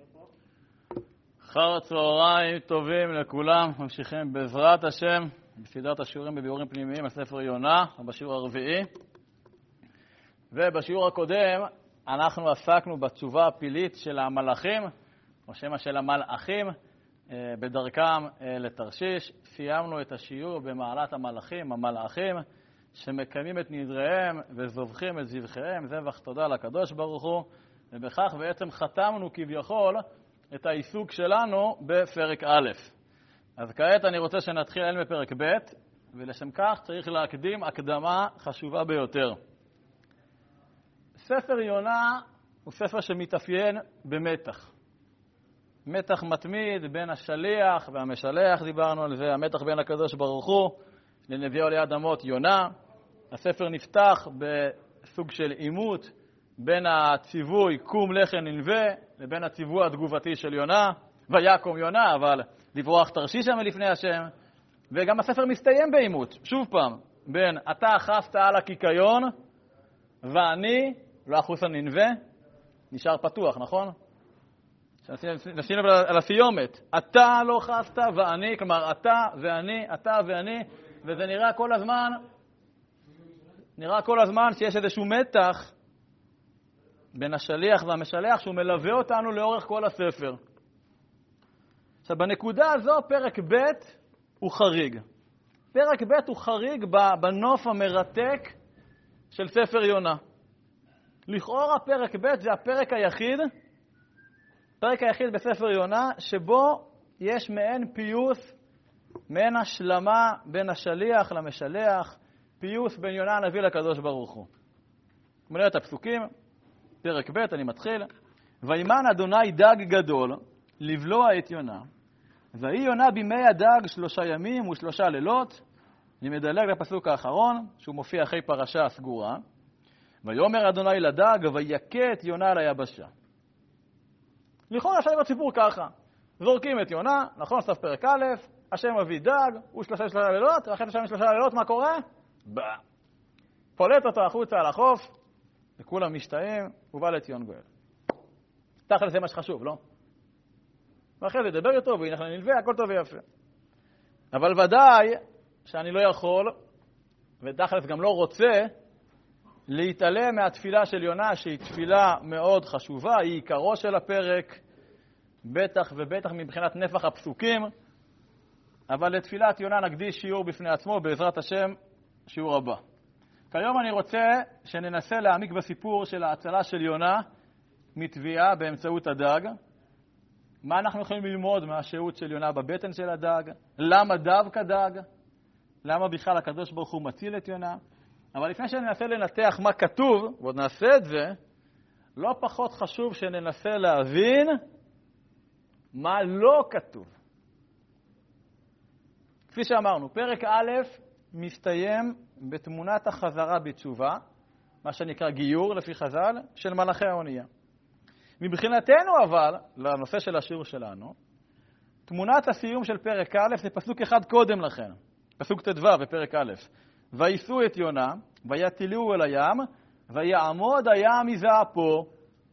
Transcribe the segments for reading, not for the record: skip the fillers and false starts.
אחר צהריים טובים לכולם, ממשיכים בעזרת השם בסדרת השיעורים בביאורים פנימיים על ספר יונה, בשיעור הרביעי. ובשיעור הקודם אנחנו עסקנו בתשובה הפילית של המלאכים, או שמה של המלאכים, בדרכם לתרשיש. סיימנו את השיעור במעלת המלאכים, המלאכים, שמקיימים את נדריהם וזובחים את זבחיהם, זבח תודה לקדוש ברוך הוא, ובכך בעצם חתמנו כביכול את העיסוק שלנו בפרק א'. אז כעת אני רוצה שנתחיל אל מפרק ב', ולשם כך צריך להקדים הקדמה חשובה ביותר. ספר יונה הוא ספר שמתאפיין במתח. מתח מתמיד בין השליח והמשלח, דיברנו על זה, המתח בין הקדוש ברוך הוא לנביאו ליד אמות יונה. הספר נפתח בסוג של עימות בין הציווי קום לכן ננבה לבין הציווי התגובתי של יונה, ויקום יונה, אבל לברוח תרשישה מלפני השם. וגם הספר מסתיים בעימות, שוב פעם, בין אתה אחזת על הקיקיון ואני לא אחוס על ננבה, נשאר פתוח, נכון? נשים על הסיומת, אתה לא אחזת ואני, כלומר אתה ואני, וזה נראה כל הזמן שיש איזשהו מתח בין השליח והמשלח שהוא מלווה אותנו לאורך כל הספר. עכשיו, בנקודה הזו פרק ב' הוא חריג. פרק ב' הוא חריג בנוף המרתק של ספר יונה. לכאורה פרק ב' זה הפרק היחיד בספר יונה שבו יש מעין פיוס, מעין השלמה בין השליח למשלח, פיוס בין יונה הנביא לקדוש ברוך הוא. נראה את הפסוקים. פרק ב' אני מתחיל. וימן אדוני דג גדול לבלוע את יונה, ויהי יונה בימי הדג 3 ימים ו3 לילות. אני מדלג לפסוק האחרון שהוא מופיע אחרי פרשה סגורה. ויאמר אדוני לדג ויכה את יונה על היבשה. לכאורה אפשר לראות סיפור ככה, זורקים את יונה, נכון, סוף פרק א', השם מביא דג, הוא 3 לילות, ואחרי 3 לילות מה קורה? פולט אותו החוצה על החוף, וכולם משתאים, ובא לציון גואל. תכל'ס זה מה שחשוב, לא? ואחרי זה ידבר איתו, והנה אנחנו נלווה, הכל טוב ויפה. אבל ודאי שאני לא יכול, ותכל'ס גם לא רוצה, להתעלם מהתפילה של יונה, שהיא תפילה מאוד חשובה, היא עיקרו של הפרק, בטח ובטח מבחינת נפח הפסוקים, אבל לתפילת יונה נקדיש שיעור בפני עצמו, בעזרת השם, שיעור הבא. כיום אני רוצה שננסה להעמיק בסיפור של ההצלה של יונה מטביעה באמצעות הדג. מה אנחנו יכולים ללמוד מהשהות של יונה בבטן של הדג? למה דווקא דג? למה בכלל הקדוש ברוך הוא מציל את יונה? אבל לפני שננסה לנתח מה כתוב, ועוד נעשה את זה, לא פחות חשוב שננסה להבין מה לא כתוב. כפי שאמרנו, פרק א' מסתיים בתמונת החזרה בתשובה, מה שנקרא גיור לפי חז"ל, של מלאכי האונייה. מבחינתנו אבל, לנושא של השיעור שלנו, תמונת הסיום של פרק א' זה פסוק אחד קודם לכן, פסוק ט"ו בפרק א'. וייסעו את יונה, ויטילוהו אל הים, ויעמוד הים מזעפו.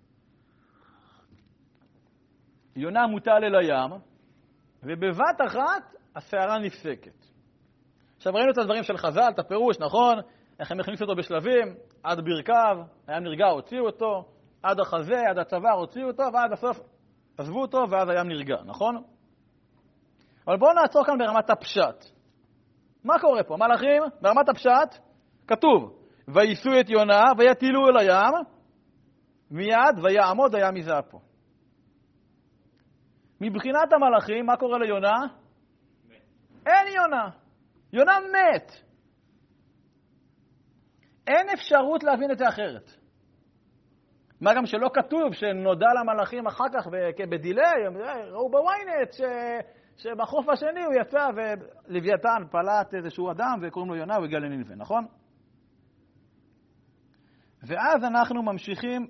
יונה מוטל אל הים, ובבת אחת הסערה נפסקת. עכשיו ראינו את הדברים של חז"ל, את הפירוש, נכון? איך הם הכניסו אותו בשלבים, עד ברכיו, הים נרגע, הוציאו אותו, עד החזה, עד הצוואר, הוציאו אותו, ועד הסוף עזבו אותו, ואז הים נרגע, נכון? אבל בואו נעצור כאן ברמת הפשט. מה קורה פה? מלאכים, ברמת הפשט, כתוב, וייסעו את יונה, ויטילוהו אל הים, מיד ויעמוד הים מזעפו. מבחינת המלאכים, מה קורה ליונה? אין יונה. יונה מת. אין אפשרות להבין את זה אחרת. מה גם שלא כתוב שנודע למלאכים אחר כך בדילי, ראו בוויינט שבחוף השני הוא יצא ולוויתן פלט איזשהו אדם וקוראים לו יונה והגיע לנינווה, נכון? ואז אנחנו ממשיכים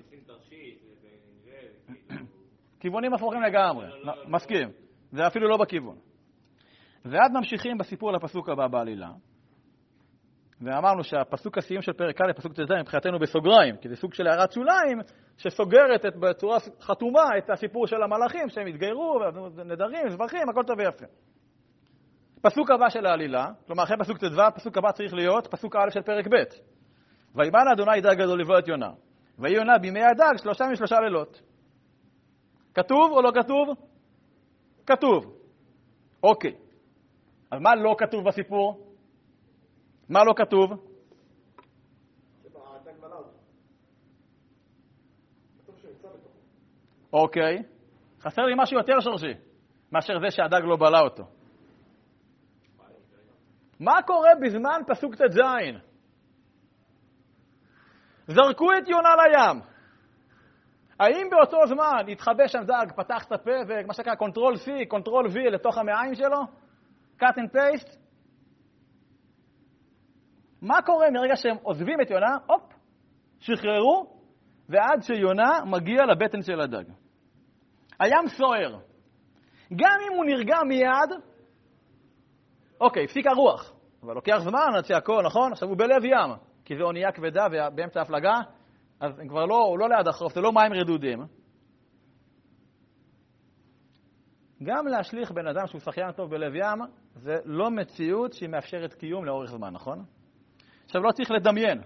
כיוונים הפוכים לגמרי, מסכים, זה אפילו לא בכיוון. ואז ממשיכים בסיפור לפסוק הבא בעלילה. ואמרנו שהפסוק הסיום של פרק א', פסוק ט"ז, מבחינתנו בסוגריים, כי זה סוג של הערת שוליים שסוגרת בצורה חתומה את הסיפור של המלאכים, שהם התגיירו, נדרים, זבחים, הכל טוב ויפה. פסוק הבא של העלילה, כלומר אחרי פסוק ט"ו, פסוק הבא צריך להיות פסוק א' של פרק ב'. ויבן אדוני דג גדול לבלוע את יונה. ויהי יונה בימי הדג 3 לילות. כתוב או לא כתוב? כתוב. אוקיי. אז מה לא כתוב בסיפור? מה לא כתוב? אוקיי. חסר לי משהו יותר שורשי מאשר זה שהדג לא בלע אותו. מה קורה בזמן פסוק ט"ז? זרקו את יונה לים. האם באותו זמן התחבא שם דג, פתח את הפה ומה שקרה קונטרול C, קונטרול V לתוך המעיים שלו? cut and paste? מה קורה מרגע שהם עוזבים את יונה? הופ, שחררו, ועד שיונה מגיע לבטן של הדג. הים סוער. גם אם הוא נרגע מיד, אוקיי, הפסיק הרוח. אבל לוקח זמן עד שהכל, נכון? עכשיו הוא בלב ים, כי זו אונייה כבדה ובאמצע הפלגה, אז הם כבר לא ליד החוף, זה לא מים רדודים. גם להשליך בן אדם שהוא שחיין טוב בלב ים, זה לא מציאות שהיא מאפשרת קיום לאורך זמן, נכון? עכשיו לא צריך לדמיין.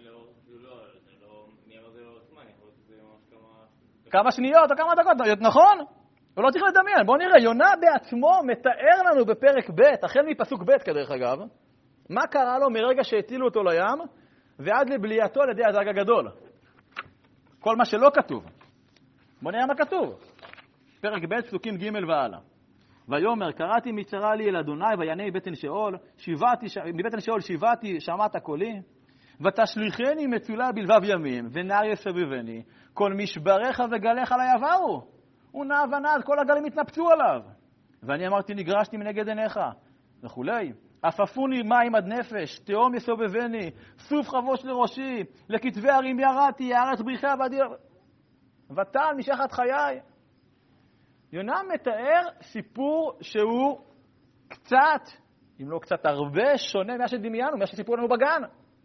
כמה שניות או כמה דקות, נכון? הוא לא צריך לדמיין. בואו נראה, יונה בעצמו מתאר לנו בפרק ב', החל מפסוק ב' כדרך אגב, מה קרה לו מרגע שהטילו אותו לים ועד לבלייתו על ידי הדג הגדול. כל מה שלא כתוב. בואו נראה מה כתוב. פרק ב', פסוקים ג' והלאה. ויאמר, קראתי מצרה לי אל אדוני ויענני מבטן שאול, מבטן שאול שיבעתי שמעת קולי, ותשליכני מצולה בלבב ימים, ונער יסובבני, כל משבריך וגליך עלי עברו. הוא נע ונד, כל הגלים התנפצו עליו. ואני אמרתי, נגרשתי מנגד עיניך, וכולי. אפפוני מים עד נפש, תהום יסובבני, סוף חבוש לראשי, לכתבי הרים ירדתי, הארץ בריחה ועדיר. ותעל משחת חיי. יונה מתאר סיפור שהוא קצת, אם לא קצת הרבה, שונה מה שדמיינו, מה שסיפרו לנו בגן.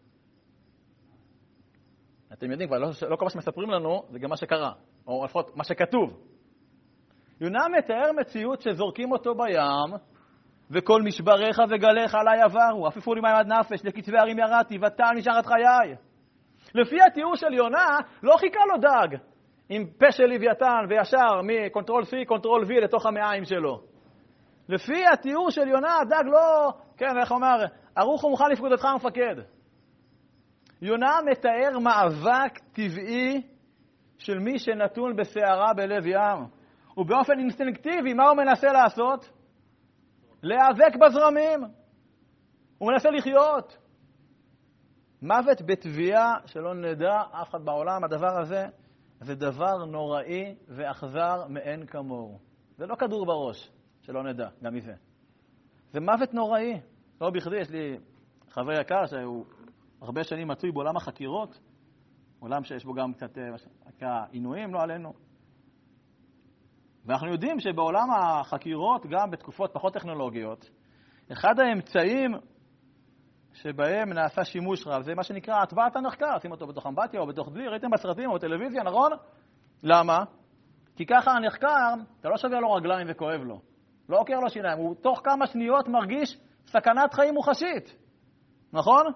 אתם יודעים, כבר לא כל מה שמספרים לנו, זה גם מה שקרה, או לפחות מה שכתוב. יונה מתאר מציאות שזורקים אותו בים, וכל משבריך וגליך עלי עברו, אפפו לי מים עד נפש, לכתבי הרים ירדתי, ותעל משחת חיי. לפי התיאור של יונה, לא חיכה לו דג, עם פה של לוויתן וישר מקונטרול C, קונטרול V לתוך המעיים שלו. לפי התיאור של יונה, הדג לא, כן, איך אומר, ערוך ומוכן לפקודתך המפקד. יונה מתאר מאבק טבעי של מי שנתון בסערה בלב ים. ובאופן אינסטינקטיבי, מה הוא מנסה לעשות? להיאבק בזרמים. הוא מנסה לחיות. מוות בתביעה שלא נדע אף אחד בעולם, הדבר הזה זה דבר נוראי ואכזר מאין כמוהו. זה לא כדור בראש, שלא נדע, גם מזה. זה מוות נוראי. לא בכדי, יש לי חבר יקר שהוא הרבה שנים מצוי בעולם החקירות, עולם שיש בו גם קצת עינויים, לא עלינו. ואנחנו יודעים שבעולם החקירות, גם בתקופות פחות טכנולוגיות, אחד האמצעים שבהם נעשה שימוש רב, זה מה שנקרא הטבעת הנחקר, שים אותו בתוך אמבטיה או בתוך דלי, ראיתם בסרטים או בטלוויזיה, נכון? למה? כי ככה הנחקר, אתה לא שובר לו רגליים וכואב לו, לא עוקר לו שיניים, הוא תוך כמה שניות מרגיש סכנת חיים מוחשית, נכון?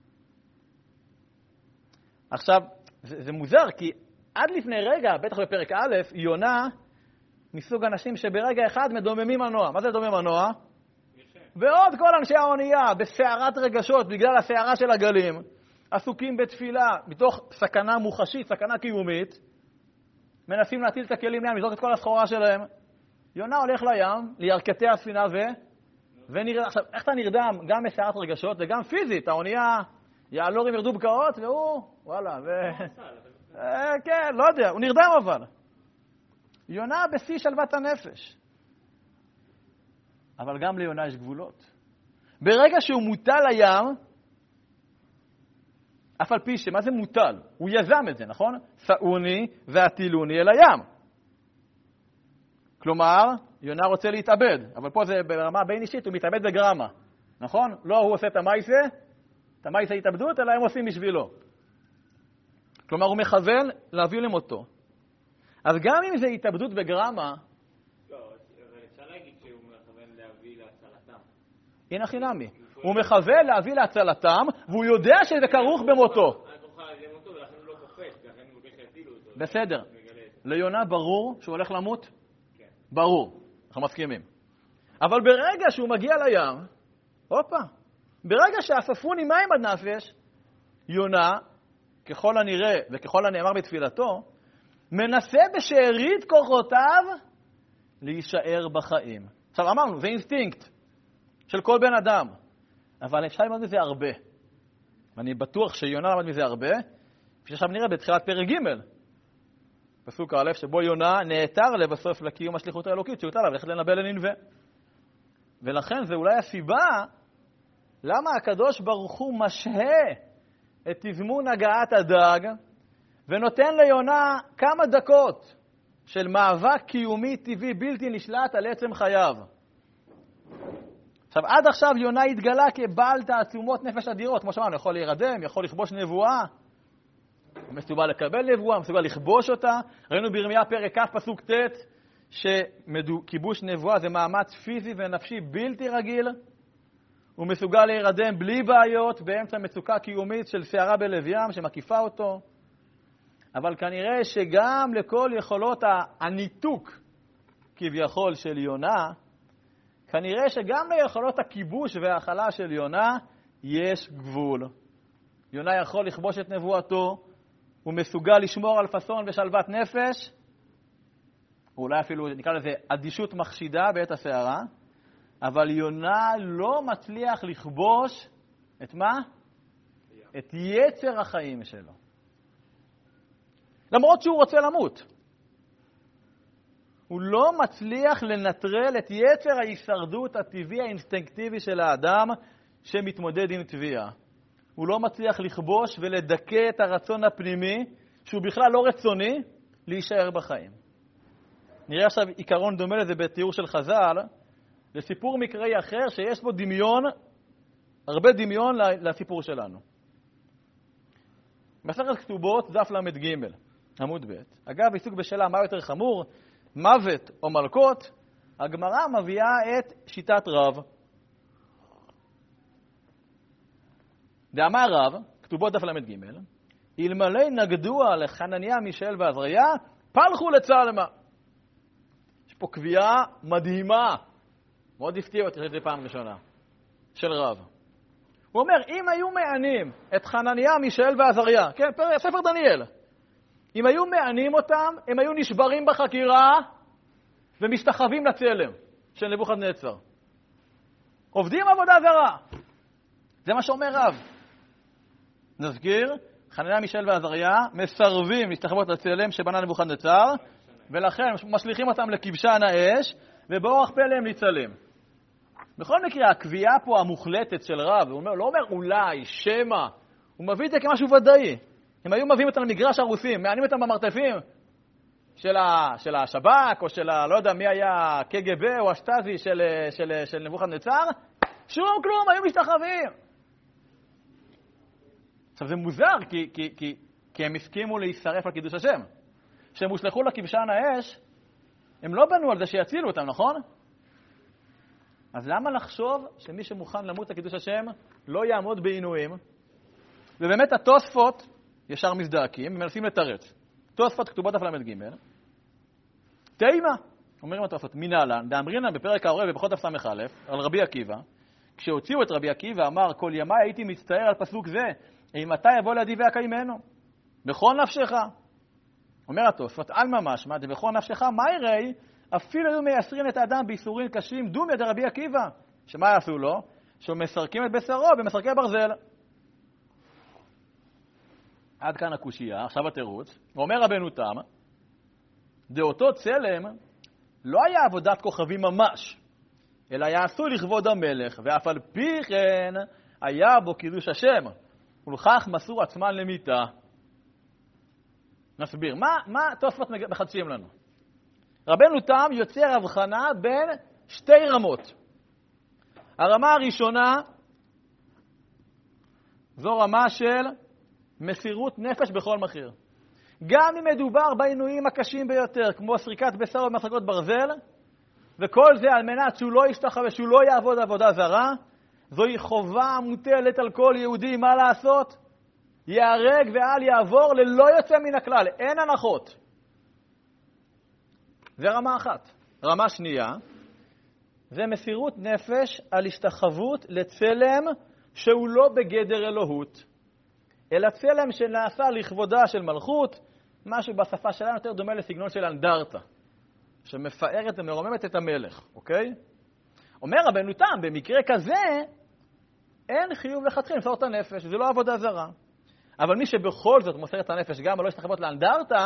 עכשיו, זה מוזר, כי עד לפני רגע, בטח בפרק א', יונה מסוג אנשים שברגע אחד מדוממים מנוע. מה זה דומם מנוע? ועוד כל אנשי האונייה, בסערת רגשות, בגלל הסערה של הגלים, עסוקים בתפילה, מתוך סכנה מוחשית, סכנה קיומית, מנסים להטיל את הכלים לים, לזרוק את כל הסחורה שלהם. יונה הולך לים, לירכתי הספינה ונרדם. עכשיו, איך אתה נרדם? גם בסערת רגשות וגם פיזית. האונייה, יעלורים ירדו בקעות, והוא, וואלה, כן, לא יודע, הוא נרדם אבל. יונה בשיא שלוות הנפש. אבל גם ליונה יש גבולות. ברגע שהוא מוטל לים, אף על פי שמה זה מוטל? הוא יזם את זה, נכון? סעוני והטילוני אל הים. כלומר, יונה רוצה להתאבד, אבל פה זה ברמה בין אישית, הוא מתאבד בגרמה, נכון? לא הוא עושה את המייסה, את המעש ההתאבדות, אלא הם עושים בשבילו. כלומר, הוא מכוון להביא למותו. אז גם אם זה התאבדות בגרמה, לא, אבל אפשר להגיד שהוא מכוון להביא להצלתם. הנה חינמי. הוא מכוון להביא להצלתם, והוא יודע שזה כרוך במותו. בסדר. ליונה ברור שהוא הולך למות? ברור. אנחנו מסכימים. אבל ברגע שהוא מגיע לים, ברגע שאספו מים עד נפש, יונה, ככל הנראה וככל הנאמר בתפילתו, מנסה בשארית כוחותיו להישאר בחיים. עכשיו אמרנו, זה אינסטינקט של כל בן אדם, אבל אפשר ללמוד מזה הרבה. ואני בטוח שיונה למד מזה הרבה, כפי שעכשיו נראה בתחילת פרק ג' פסוק א', שבו יונה נעתר לבסוף לקיום השליחות האלוקית שהוטל עליו ללכת לנבא לנינווה. ולכן זה אולי הסיבה למה הקדוש ברוך הוא משהה את תזמון הגעת הדג ונותן ליונה כמה דקות של מאבק קיומי טבעי בלתי נשלט על עצם חייו. עכשיו, עד עכשיו יונה התגלה כבעל תעצומות נפש אדירות, כמו שאמרנו, יכול להירדם, יכול לכבוש נבואה, הוא מסוגל לקבל נבואה, מסוגל לכבוש אותה. ראינו בירמיה פרק כ' פסוק ט' שכיבוש נבואה זה מאמץ פיזי ונפשי בלתי רגיל. הוא מסוגל להירדם בלי בעיות באמצע מצוקה קיומית של שערה בלב ים שמקיפה אותו. אבל כנראה שגם לכל יכולות הניתוק כביכול של יונה, כנראה שגם ליכולות הכיבוש וההכלה של יונה יש גבול. יונה יכול לכבוש את נבואתו, הוא מסוגל לשמור על פסון ושלוות נפש, אולי אפילו נקרא לזה אדישות מחשידה בעת הסערה, אבל יונה לא מצליח לכבוש את מה? את יצר החיים שלו. למרות שהוא רוצה למות. הוא לא מצליח לנטרל את יצר ההישרדות הטבעי האינסטינקטיבי של האדם שמתמודד עם תביעה. הוא לא מצליח לכבוש ולדכא את הרצון הפנימי, שהוא בכלל לא רצוני, להישאר בחיים. נראה עכשיו עיקרון דומה לזה בתיאור של חז"ל, לסיפור מקראי אחר שיש בו דמיון, הרבה דמיון לסיפור שלנו. מסכת כתובות, דף למ"ג, עמוד ב'. אגב, עיסוק בשאלה מה יותר חמור, מוות או מלכות, הגמרא מביאה את שיטת רב. דאמר רב, כתובות דף למ"ג, אלמלא נגדוה לחנניה, מישאל ועזריה, פלחו לצלמה. יש פה קביעה מדהימה, מאוד הפתיע אותי את זה פעם ראשונה, של רב. הוא אומר, אם היו מענים את חנניה, מישאל ועזריה, כן, ספר דניאל, אם היו מענים אותם, הם היו נשברים בחקירה ומשתחווים לצלם של נבוכדנצר. עובדים עבודה זרה. זה מה שאומר רב. נזכיר, חנניה, מישאל ועזריה מסרבים להשתחוות לצלם שבנה נבוכדנצר, ולכן משליכים אותם לכבשן האש, ובאורח פלא הם ניצלים. בכל מקרה, הקביעה פה המוחלטת של רב, הוא אומר, לא אומר אולי, שמה, הוא מביא את זה כמשהו ודאי. הם היו מביאים אותם למגרש הרוסים, מענים אותם במרתפים של השב"כ, או של, לא יודע מי היה, קג"ב או השטאזי של נבוכדנצר, שום כלום, היו משתחווים. עכשיו זה מוזר, כי הם הסכימו להישרף על קידוש השם. כשהם הושלחו לכבשן האש, הם לא בנו על זה שיצילו אותם, נכון? אז למה לחשוב שמי שמוכן למות לקידוש השם לא יעמוד בעינויים? ובאמת התוספות ישר מזדעקים, ומנסים לתרץ. תוספות כתובות דף למ"ג. תימה, אומרים התוספות, מנהלן, דאמרינן בפרק העורב ובכל דף ס"א, על רבי עקיבא, כשהוציאו את רבי עקיבא, אמר, כל ימי הייתי מצטער על פסוק זה, אם אתה יבוא לידי ואקיימנו, בכל נפשך. אומר התוספות, על ממש, מה, בכל נפשך, מה יראי? אפילו היו מייסרים את האדם ביסורים קשים, דומיה דרבי עקיבא. שמה יעשו לו? שמסרקים את בשרו במסרקי ברזל. עד כאן הקושייה, עכשיו התירוץ. ואומר רבנו תם, דאותו צלם לא היה עבודת כוכבים ממש, אלא היה עשוי לכבוד המלך, ואף על פי כן היה בו קידוש השם, ולכך מסור עצמן למיתה. נסביר, מה תוספות מחדשים לנו? רבנו תם יוצר הבחנה בין שתי רמות. הרמה הראשונה זו רמה של מסירות נפש בכל מחיר. גם אם מדובר בעינויים הקשים ביותר, כמו סריקת בשר ומחלקות ברזל, וכל זה על מנת שהוא לא ישתחווה, שהוא לא יעבוד עבודה זרה, זוהי חובה מוטלת על כל יהודי. מה לעשות? יהרג ואל יעבור ללא יוצא מן הכלל, אין הנחות. זה רמה אחת. רמה שנייה, זה מסירות נפש על השתחוות לצלם שהוא לא בגדר אלוהות, אלא צלם שנעשה לכבודה של מלכות, משהו בשפה שלנו יותר דומה לסגנון של אנדרטה, שמפארת ומרוממת את המלך, אוקיי? אומר רבנו תם, במקרה כזה, אין חיוב לכתחילה למסור את הנפש, זה לא עבודה זרה. אבל מי שבכל זאת מוסר את הנפש גם ולא ישתחוות לאנדרטה,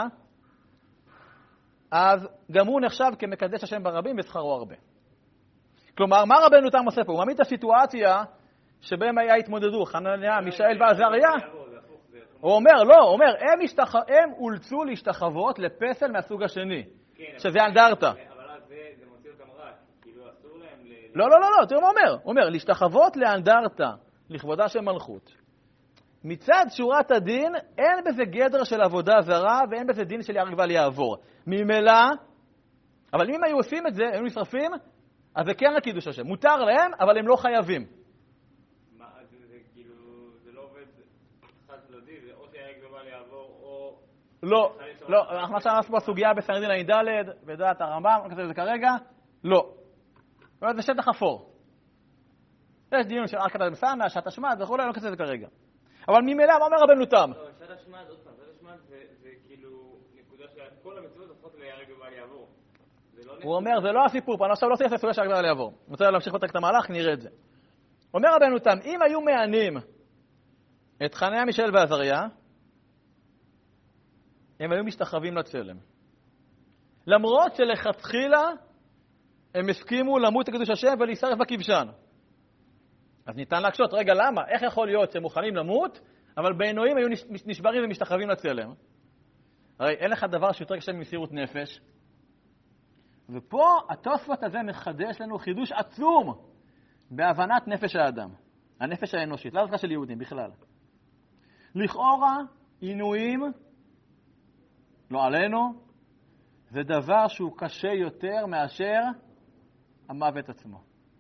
אז גם הוא נחשב כמקדש השם ברבים ושכרו הרבה. כלומר, מה רבנו תם עושה פה? הוא מעמיד את הסיטואציה שבהם היה התמודדו, חנניה, מישאל ועזריה. הוא אומר, לא, הוא אומר, הם אולצו להשתחוות לפסל מהסוג השני, שזה אנדרטה. אבל אז זה מוציא אותם רק, כאילו אסור להם לא, תראו מה אומר. הוא אומר, להשתחוות לאנדרטה, לכבודה של מלכות. מצד שורת הדין, אין בזה גדר של עבודה זרה, ואין בזה דין של יהרג ואל יעבור. ממילא, אבל אם היו עושים את זה, הם נשרפים, אז זה כן לקידוש השם. מותר להם, אבל הם לא חייבים. מה, זה כאילו, זה לא עובד חד צדדי, זה או שיהרג ואל יעבור, או... לא, אנחנו עכשיו נעשו בסוגיה בסנהדרין ע"ד, בדעת הרמב"ם, לא כתוב את זה כרגע, לא. זה שטח אפור. יש דיון של ארכת המסנה, שעת השמד וכו', לא כתוב את זה כרגע. אבל ממילא, מה אומר רבנו תם? לא, שעת השמד, עוד פעם, שעת השמד זה כאילו נקודה שכל המצוות הופכות ליהרג ואל יעבור. הוא אומר, זה לא הסיפור, אני עכשיו לא צריך לסוגיה שיהרג ואל יעבור. אני רוצה להמשיך את המהלך, נראה את זה. אומר רבנו תם, אם היו מענים את חנניה, מישאל ועזריה, הם היו משתחווים לצלם. למרות שלכתחילה הם הסכימו למות לקדוש השם ולהישרף בכבשן. אז ניתן להקשות, רגע, למה? איך יכול להיות שהם מוכנים למות, אבל בעינויים היו נשברים ומשתחווים לצלם? הרי אין לך דבר שיותר קשה ממסירות נפש. ופה התוספות הזה מחדש לנו חידוש עצום בהבנת נפש האדם, הנפש האנושית, לא דווקא של יהודים בכלל. לכאורה, עינויים, לא עלינו, זה דבר שהוא קשה יותר מאשר המוות עצמו.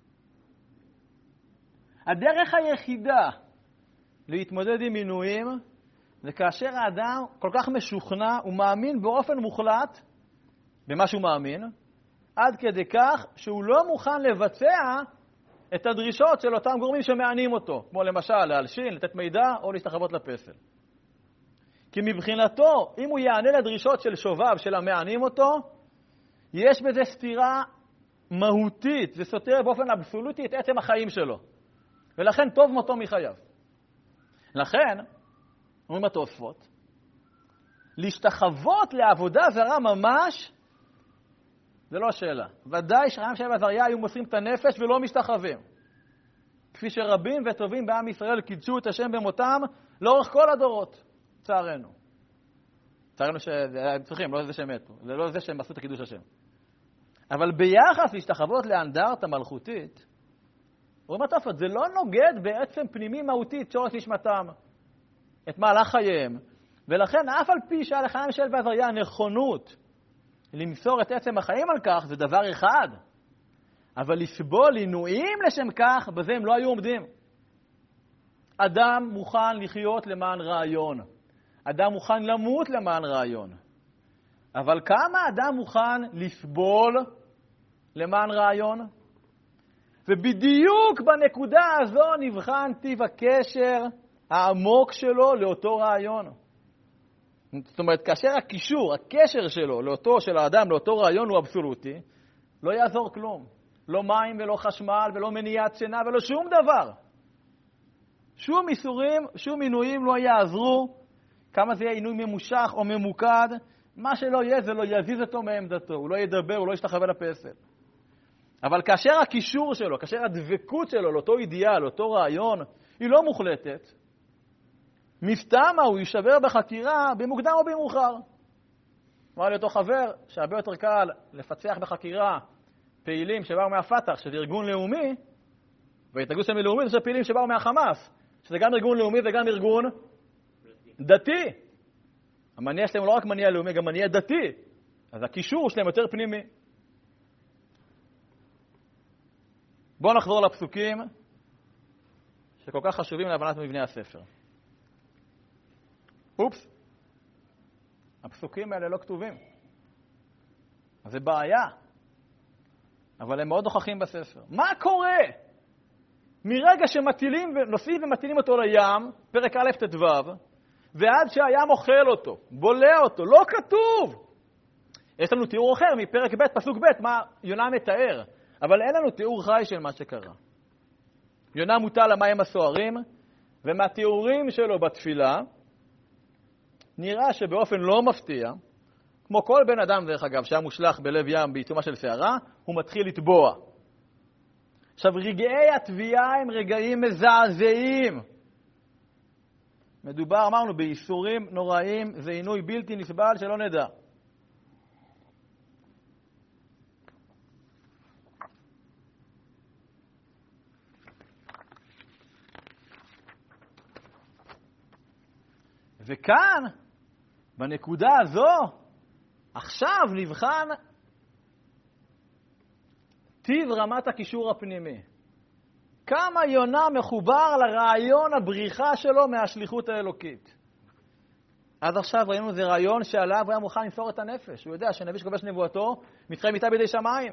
הדרך היחידה להתמודד עם עינויים זה כאשר האדם כל כך משוכנע ומאמין באופן מוחלט במה שהוא מאמין, עד כדי כך שהוא לא מוכן לבצע את הדרישות של אותם גורמים שמענים אותו, כמו למשל להלשין, לתת מידע או להשתחוות לפסל. כי מבחינתו, אם הוא יענה לדרישות של שובב, של המענים אותו, יש בזה סתירה מהותית, זה סותר באופן אבסולוטי את עצם החיים שלו. ולכן טוב מותו מחייו. לכן, אומרים התוספות, להשתחוות לעבודה זרה ממש, זה לא שאלה. ודאי שחנניה מישאל ועזריה היו מוסרים את הנפש ולא משתחווים. כפי שרבים וטובים בעם ישראל קידשו את השם במותם לאורך כל הדורות. צערנו. צערנו שהם צריכים, לא זה שהם מתו. זה לא זה שהם עשו את קידוש השם. אבל ביחס להשתחוות לאנדרטה מלכותית, אומרים התוספות, זה לא נוגד בעצם פנימי מהותית שורש נשמתם, את מהלך חייהם. ולכן אף על פי שהיה לחנניה מישאל ועזריה נכונות למסור את עצם החיים על כך, זה דבר אחד. אבל לסבול עינויים לשם כך, בזה הם לא היו עומדים. אדם מוכן לחיות למען רעיון. אדם מוכן למות למען רעיון. אבל כמה אדם מוכן לסבול למען רעיון? ובדיוק בנקודה הזו נבחן טיב הקשר העמוק שלו לאותו רעיון. זאת אומרת, כאשר הקישור, הקשר שלו לאותו של האדם, לאותו רעיון הוא אבסולוטי, לא יעזור כלום. לא מים ולא חשמל ולא מניעת שינה ולא שום דבר. שום איסורים, שום עינויים לא יעזרו, כמה זה יהיה עינוי ממושך או ממוקד, מה שלא יהיה זה לא יזיז אותו מעמדתו, הוא לא ידבר, הוא לא ישתחווה לפסל. אבל כאשר הקישור שלו, כאשר הדבקות שלו לאותו אידיאל, לאותו רעיון, היא לא מוחלטת, מסתמה הוא יישבר בחקירה במוקדם או במאוחר. אמר לי אותו חבר שהרבה יותר קל לפצח בחקירה פעילים שבאו מהפתח, שזה ארגון לאומי, והתנגדות של מלאומית זה פעילים שבאו מהחמאס, שזה גם ארגון לאומי וגם ארגון דתי. המניע שלהם הוא לא רק מניע לאומי, גם מניע דתי. אז הקישור שלהם יותר פנימי. בואו נחזור לפסוקים שכל כך חשובים להבנת מבנה הספר. אופס, הפסוקים האלה לא כתובים. אז זה בעיה. אבל הם מאוד נוכחים בספר. מה קורה? מרגע נוסעים ומטילים אותו לים, פרק א' ט"ו, ועד שהים אוכל אותו, בולע אותו, לא כתוב. יש לנו תיאור אחר מפרק ב' פסוק ב', מה יונה מתאר, אבל אין לנו תיאור חי של מה שקרה. יונה מוטל למים הסוערים, ומהתיאורים שלו בתפילה, נראה שבאופן לא מפתיע, כמו כל בן אדם דרך אגב, שהיה מושלח בלב ים בעיצומה של סערה, הוא מתחיל לטבוע. עכשיו, רגעי התביעה הם רגעים מזעזעים. מדובר, אמרנו, בייסורים נוראים, זה עינוי בלתי נסבל שלא נדע. וכאן, בנקודה הזו, עכשיו נבחן טיב רמת הקישור הפנימי. כמה יונה מחובר לרעיון הבריחה שלו מהשליחות האלוקית. עד עכשיו ראינו זה רעיון שעליו הוא היה מוכן למסור את הנפש. הוא יודע שנביא שכובש נבואתו מתחייב איתה בידי שמיים.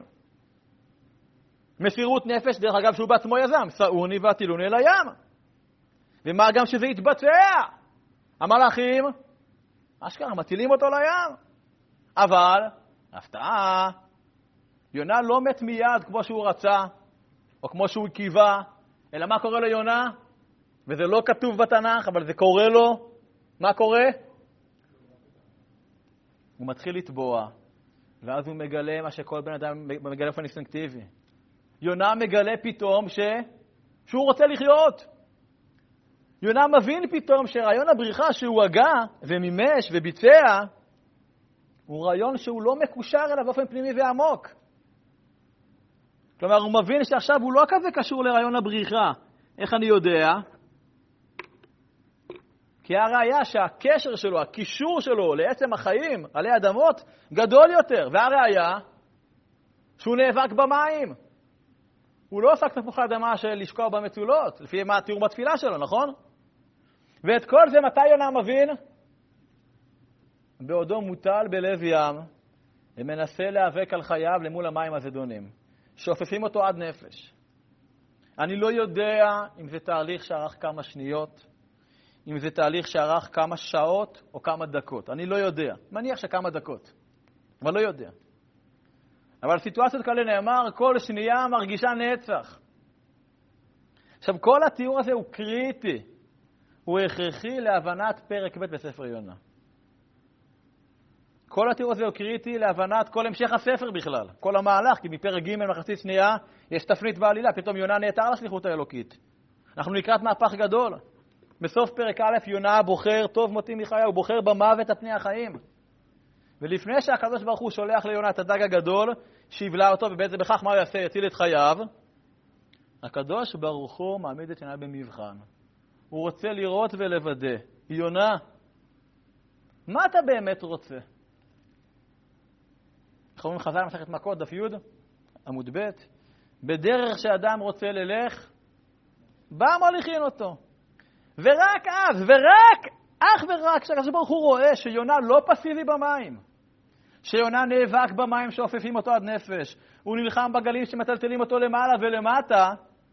מסירות נפש, דרך אגב, שהוא בעצמו יזם. סעוני והטילוני אל הים. ומה גם שזה יתבצע? המלאכים, אשכרה, מטילים אותו לים. אבל, הפתעה, יונה לא מת מיד כמו שהוא רצה, או כמו שהוא קיווה, אלא מה קורה ליונה? וזה לא כתוב בתנ"ך, אבל זה קורה לו. מה קורה? הוא מתחיל לטבוע, ואז הוא מגלה מה שכל בן אדם מגלה באופן אינסטינקטיבי. יונה מגלה פתאום שהוא רוצה לחיות. יונה מבין פתאום שרעיון הבריחה שהוא הגה ומימש וביצע, הוא רעיון שהוא לא מקושר אליו באופן פנימי ועמוק. כלומר, הוא מבין שעכשיו הוא לא כזה קשור לרעיון הבריחה. איך אני יודע? כי הראיה שהקשר שלו, הקישור שלו לעצם החיים עלי אדמות, גדול יותר. והראיה שהוא נאבק במים. הוא לא עושה כתפוחי אדמה של לשקוע במצולות, לפי מה התיאור בתפילה שלו, נכון? ואת כל זה מתי יונה מבין? בעודו מוטל בלב ים, ומנסה להיאבק על חייו למול המים הזדונים. שופפים אותו עד נפש. אני לא יודע אם זה תהליך שערך כמה שניות, אם זה תהליך שערך כמה שעות או כמה דקות. אני לא יודע. מניח שכמה דקות, אבל לא יודע. אבל סיטואציות כאלה נאמר, כל שנייה מרגישה נצח. עכשיו, כל התיאור הזה הוא קריטי. הוא הכרחי להבנת פרק ב' בספר יונה. כל התיאור הזה הוא קריטי להבנת כל המשך הספר בכלל, כל המהלך, כי מפרק ג' מחצית שנייה יש תפנית בעלילה, פתאום יונה נעתר לשליחות האלוקית. אנחנו לקראת מהפך גדול. בסוף פרק א' יונה בוחר טוב מותי מחיה, הוא בוחר במוות על פני החיים. ולפני שהקדוש ברוך הוא שולח ליונה את הדג הגדול, שיבלע אותו, ובעצם בכך מה הוא יעשה? יציל את חייו. הקדוש ברוך הוא מעמיד את יונה במבחן. הוא רוצה לראות ולוודא. יונה, מה אתה באמת רוצה? אנחנו אומרים חז"ל מסכת מכות, דף י' עמוד ב', בדרך שאדם רוצה ללך, בא מוליכין אותו. ורק אז, אך ורק, כשהקדוש ברוך הוא רואה שיונה לא פסיבי במים, שיונה נאבק במים שאופפים אותו עד נפש, הוא נלחם בגלים שמטלטלים אותו למעלה ולמטה,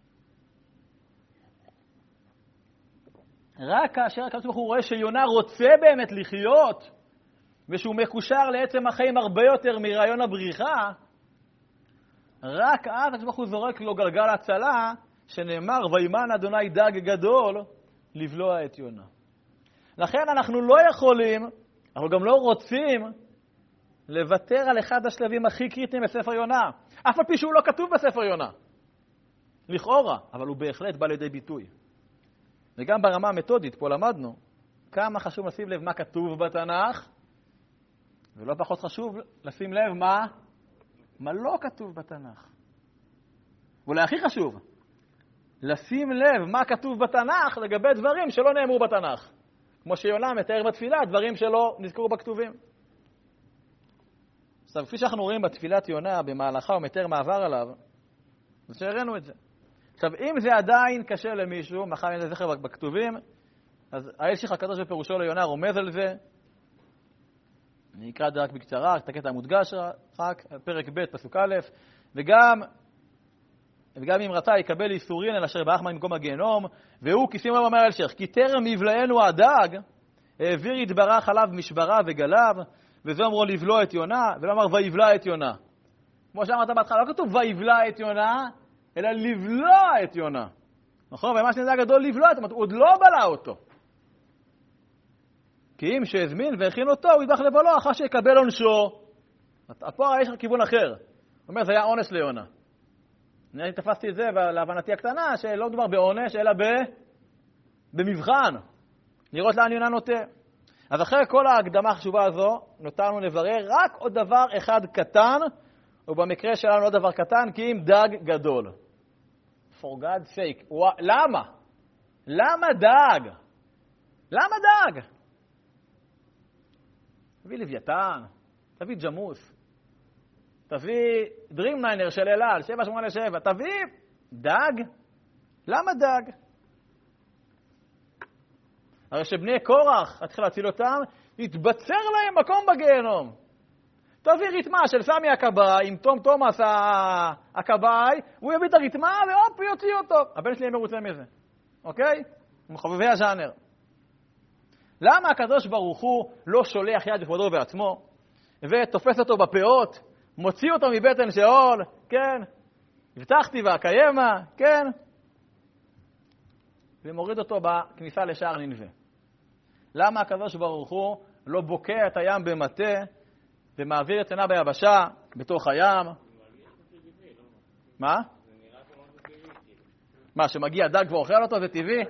רק כאשר הקדוש ברוך הוא רואה שיונה רוצה באמת לחיות, ושהוא מקושר לעצם החיים הרבה יותר מרעיון הבריחה, רק אז הקדוש ברוך הוא זורק לו גלגל הצלה, שנאמר, וימן אדוני דג גדול לבלוע את יונה. לכן אנחנו לא יכולים, אנחנו גם לא רוצים, לוותר על אחד השלבים הכי קריטיים בספר יונה. אף על פי שהוא לא כתוב בספר יונה. לכאורה, אבל הוא בהחלט בא לידי ביטוי. וגם ברמה המתודית, פה למדנו, כמה חשוב לשים לב מה כתוב בתנ"ך, ולא פחות חשוב לשים לב מה לא כתוב בתנ"ך. ואולי הכי חשוב, לשים לב מה כתוב בתנ"ך לגבי דברים שלא נאמרו בתנ"ך. כמו שיונה מתאר בתפילה, דברים שלא נזכרו בכתובים. עכשיו, כפי שאנחנו רואים בתפילת יונה, במהלכה הוא מתאר מעבר עליו, אז שהראינו את זה. עכשיו, אם זה עדיין קשה למישהו, מאחר אין זה זכר בכתובים, אז האלשיך הקדוש בפירושו ליונה רומז על זה. אני אקרא את זה רק בקצרה, את הקטע המודגש רק, פרק ב' פסוק א', וגם אם רצה יקבל איסורין אל אשר באחמן במקום הגיהנום, והוא כיסים רב אומר האלשיך, כי טרם יבלענו הדג, העביר יתברך עליו משברה וגליו, וזה אמרו לבלוע את יונה, ולא אמר ויבלע את יונה. כמו שאמרת בהתחלה, לא כתוב ויבלע את יונה, אלא לבלוע את יונה. נכון? ומה שנדע גדול לבלוע את יונה, הוא עוד לא בלע אותו. כי אם שהזמין והכין אותו, הוא ידבח לבלוע אחר שיקבל עונשו. פה יש כיוון אחר. הוא אומר, זה היה עונש ליונה. אני תפסתי את זה להבנתי הקטנה, שלא מדובר בעונש, אלא במבחן. לראות לאן יונה נוטה. אז אחרי כל ההקדמה החשובה הזו, נותרנו לברר רק עוד דבר אחד קטן, ובמקרה שלנו עוד דבר קטן, כי אם דג גדול. For God's sake. למה? למה דג? למה דג? תביא לוויתן, תביא ג'מוס, תביא דרימליינר של אלעל, 787, תביא דג. למה דג? הרי שבני קורח, התחיל להציל אותם, יתבצר להם מקום בגיהנום. תביא ריתמה של סמי הכבאי, עם תום תומאס הכבאי, הוא יביא את הריתמה והופ, יוציא אותו. הבן שלי יהיה מרוצה מזה, אוקיי? מחובבי הז'אנר. למה הקדוש ברוך הוא לא שולח יד בכבודו ובעצמו, ותופס אותו בפאות, מוציא אותו מבטן שאול, כן, הבטחתי ואקיימה, כן, ומוריד אותו בכניסה לשער נינווה. למה הקדוש ברוך הוא לא בוקע את הים במטה, ומעביר את יונה ביבשה, בתוך הים? מה? מה, שמגיע דג ואוכל אותו, זה טבעי?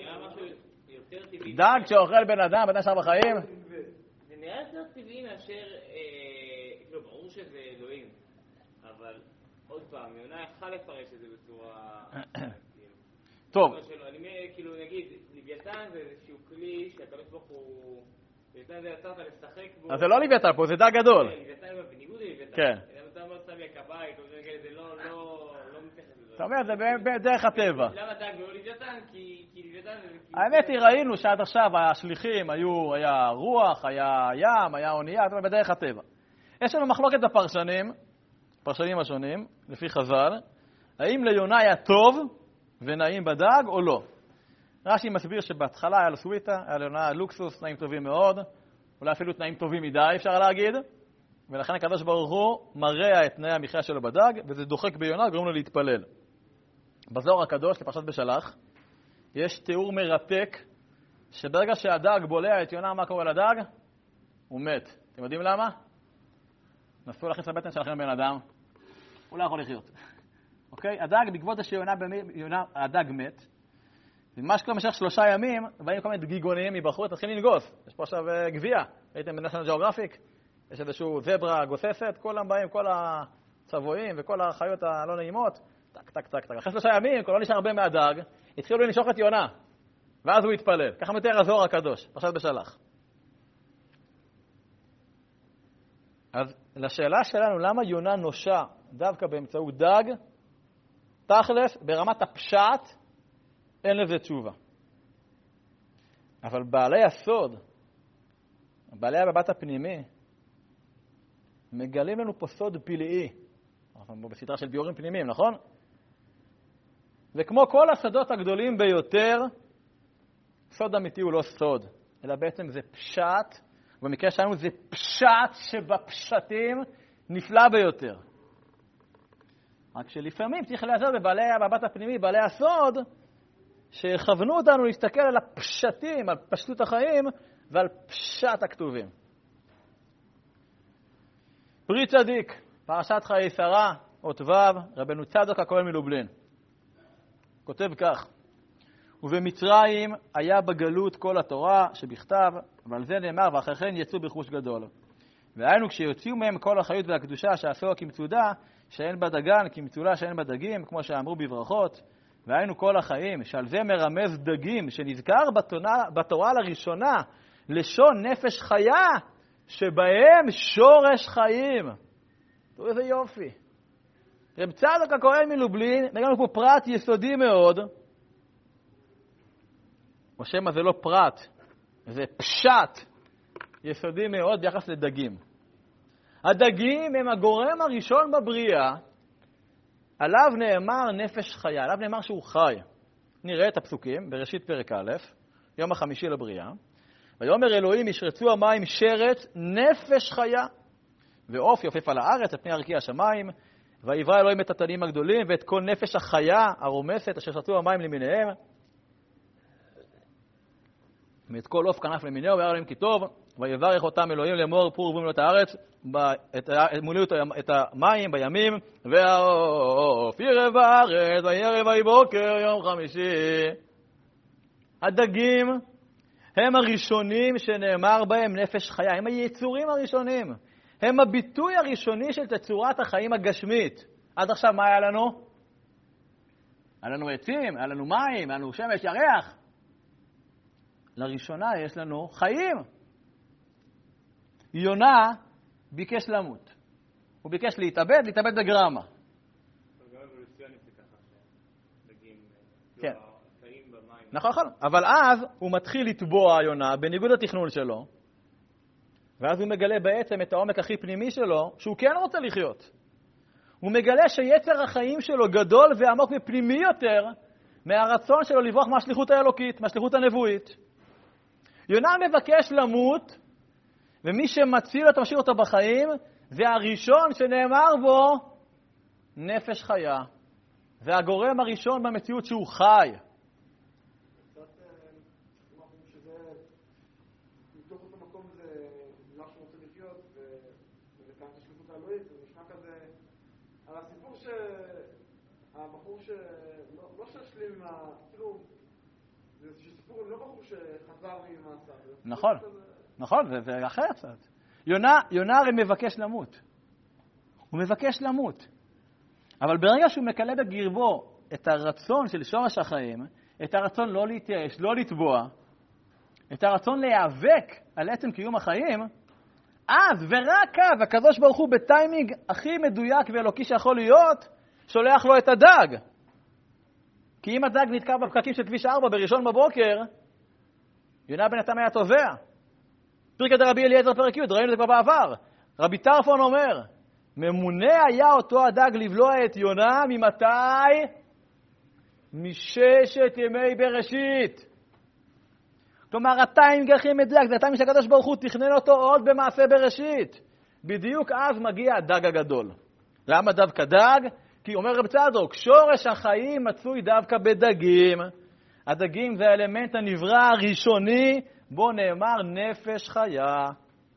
דג שאוכל בן אדם, בן אדם בחיים? זה נראה יותר טבעי מאשר, כאילו, ברור שזה אלוהים, אבל עוד פעם, יונה יכלה לפרש את זה בצורה... טוב. אני כאילו, נגיד, לוויתן זה איזשהו כלי שהקדוש ברוך הוא... לוויתן זה יצרת לשחק בו... אז זה לא לוויתן פה, זה דג גדול. לוויתן זה בניגוד ללוויתן. כן. אתה אומר סמי הכבאי, זה לא מתייחס לזה. אתה אומר, זה בדרך הטבע. למה דג ולא לוויתן? כי לוויתן זה... האמת היא, ראינו שעד עכשיו השליחים היה רוח, היה ים, היה אונייה, זאת אומרת, בדרך הטבע. יש לנו מחלוקת הפרשנים השונים, לפי חז"ל, האם ליונה היה טוב ונעים בדג או לא. רש"י מסביר שבהתחלה היה לו סוויטה, היה ליונה לוקסוס, תנאים טובים מאוד, אולי אפילו תנאים טובים מדי, אפשר להגיד, ולכן הקדוש ברוך הוא מראה את תנאי המחיה שלו בדג, וזה דוחק ביונה, גורם לו להתפלל. בזוהר הקדוש, לפרשת בשלח, יש תיאור מרתק, שברגע שהדג בולע את יונה, מה קורה לדג? הוא מת. אתם יודעים למה? נסו להכניס לבטן שלכם בן אדם, הוא לא יכול לחיות. אוקיי? הדג, בעקבות שיונה הדג מת, וממש כבר במשך 3 ימים, באים כל מיני דגיגונים מבחוץ, תתחיל לנגוס. יש פה עכשיו גביע. ראיתם בנשיונל ג'אוגרפיק? יש איזשהו זברה גוססת, כולם באים, כל הצבועים וכל החיות הלא נעימות, טק, טק, טק, טק. אחרי 3 ימים, כבר לא נשאר הרבה מהדג, התחילו לנשוך את יונה, ואז הוא התפלל. ככה מתאר הזוהר הקדוש, פרשת בשלח. אז לשאלה שלנו, למה יונה נושה דווקא באמצעות דג, תכלס, ברמת הפשט, אין לזה תשובה. אבל בעלי הסוד, בעלי המבט הפנימי, מגלים לנו פה סוד פלאי. אנחנו בסדרה של ביורים פנימיים, נכון? וכמו כל הסודות הגדולים ביותר, סוד אמיתי הוא לא סוד, אלא בעצם זה פשט, ובמקרה שלנו זה פשט שבפשטים נפלא ביותר. רק שלפעמים צריך לעזור בבעלי המבט הפנימי, בעלי הסוד, שיכוונו אותנו להסתכל על הפשטים, על פשטות החיים ועל פשט הכתובים. פרי צדיק, פרשת חיי שרה, אות ו', רבנו צדוק הכהן מלובלין. כותב כך: ובמצרים היה בגלות כל התורה שבכתב, ועל זה נאמר, ואחרי כן יצאו ברכוש גדול. והיינו כשיוצאו מהם כל החיות והקדושה שעשו כמצודה, שאין בה דגן, כמצולה שאין בה דגים, כמו שאמרו בברכות, והיינו כל החיים, שעל זה מרמז דגים, שנזכר בתורה לראשונה, לשון נפש חיה, שבהם שורש חיים. תראו איזה יופי. רב צדוק הכהן מלובלין, נגע לנו פה פרט יסודי מאוד, או שמה זה לא פרט, זה פשט יסודי מאוד ביחס לדגים. הדגים הם הגורם הראשון בבריאה, עליו נאמר נפש חיה, עליו נאמר שהוא חי. נראה את הפסוקים בראשית פרק א', יום החמישי לבריאה. ויאמר אלוהים ישרצו המים שרץ נפש חיה, ועוף יופף על הארץ על פני ערכי השמיים, ויברא אלוהים את התנים הגדולים ואת כל נפש החיה הרומסת אשר שרצו המים למיניהם, ואת כל עוף כנף למיניהו, וירא אלוהים כי טוב, ויברך אותם אלוהים לאמור פרו ורבו מלוא הארץ, מולאו את המים בימים, והעוף ירב הארץ, וירב ויהי בוקר יום חמישי. הדגים הם הראשונים שנאמר בהם נפש חיה, הם היצורים הראשונים, הם הביטוי הראשוני של תצורת החיים הגשמית. עד עכשיו מה היה לנו? היה לנו עצים, היה לנו מים, היה לנו שמש, ירח. לראשונה יש לנו חיים. יונה ביקש למות. הוא ביקש להתאבד בגרמה. כן. נכון. אבל אז הוא מתחיל לטבוע יונה בניגוד לתכנון שלו, ואז הוא מגלה בעצם את העומק הכי פנימי שלו, שהוא כן רוצה לחיות. הוא מגלה שיצר החיים שלו גדול ועמוק ופנימי יותר מהרצון שלו לברוח מהשליחות האלוקית, מהשליחות הנבואית. יונה מבקש למות, ומי שמציל אותו, משאיר אותו בחיים, זה הראשון שנאמר בו נפש חיה. זה הגורם הראשון במציאות שהוא חי. קצת, אמרנו שזה, מתוך אותו מקום זה מה שהוא רוצה לחיות, וזה כאן השליחות האלוהית, זה נשמע כזה, על הסיפור שהבחור לא שהשלים עם כאילו, זה סיפור עם לא בחור שחזר ממעשה. נכון. נכון, זה אחר קצת. יונה הרי מבקש למות. הוא מבקש למות. אבל ברגע שהוא מקלה בגרבו את הרצון של שורש החיים, את הרצון לא להתייאש, לא לטבוע, את הרצון להיאבק על עצם קיום החיים, אז ורק אז הקדוש ברוך הוא בטיימינג הכי מדויק ואלוקי שיכול להיות, שולח לו את הדג. כי אם הדג נתקע בפקקים של כביש 4 בראשון בבוקר, יונה בן אדם היה טובע. פרקא דרבי אליעזר פרק י', ראינו את זה כבר בעבר. רבי טרפון אומר, ממונה היה אותו הדג לבלוע את יונה ממתי? מששת ימי בראשית. כלומר, הטיימינג הכי מדויק, זה הטיימינג שהקדוש ברוך הוא תכנן אותו עוד במעשה בראשית. בדיוק אז מגיע הדג הגדול. למה דווקא דג? כי אומר רב צדוק, שורש החיים מצוי דווקא בדגים. הדגים זה האלמנט הנברא הראשוני, בו נאמר נפש חיה.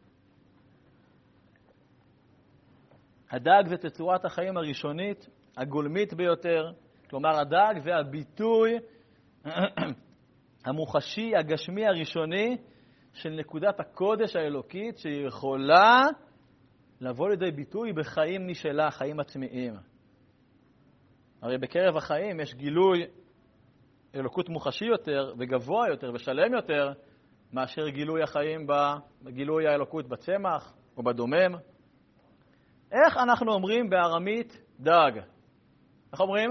הדג זה תצורת החיים הראשונית, הגולמית ביותר. כלומר, הדג זה הביטוי המוחשי, הגשמי הראשוני של נקודת הקודש האלוקית, שיכולה לבוא לידי ביטוי בחיים משלה, חיים עצמיים. הרי בקרב החיים יש גילוי אלוקות מוחשי יותר וגבוה יותר ושלם יותר מאשר גילוי החיים בגילוי האלוקות בצמח או בדומם. איך אנחנו אומרים בארמית דג? איך אומרים?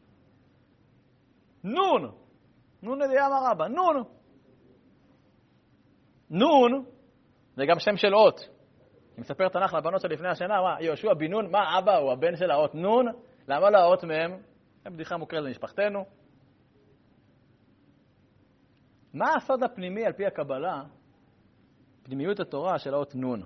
נון. נון נדיעה מרבה. נון. נון זה גם שם של אות. אני מספר תנ"ך לבנות של לפני השנה, יהושע בן נון, מה אבא הוא הבן של האות נון? למה לא האות מהם? זו בדיחה מוכרת למשפחתנו. מה הסוד הפנימי על פי הקבלה, פנימיות התורה של האות נון?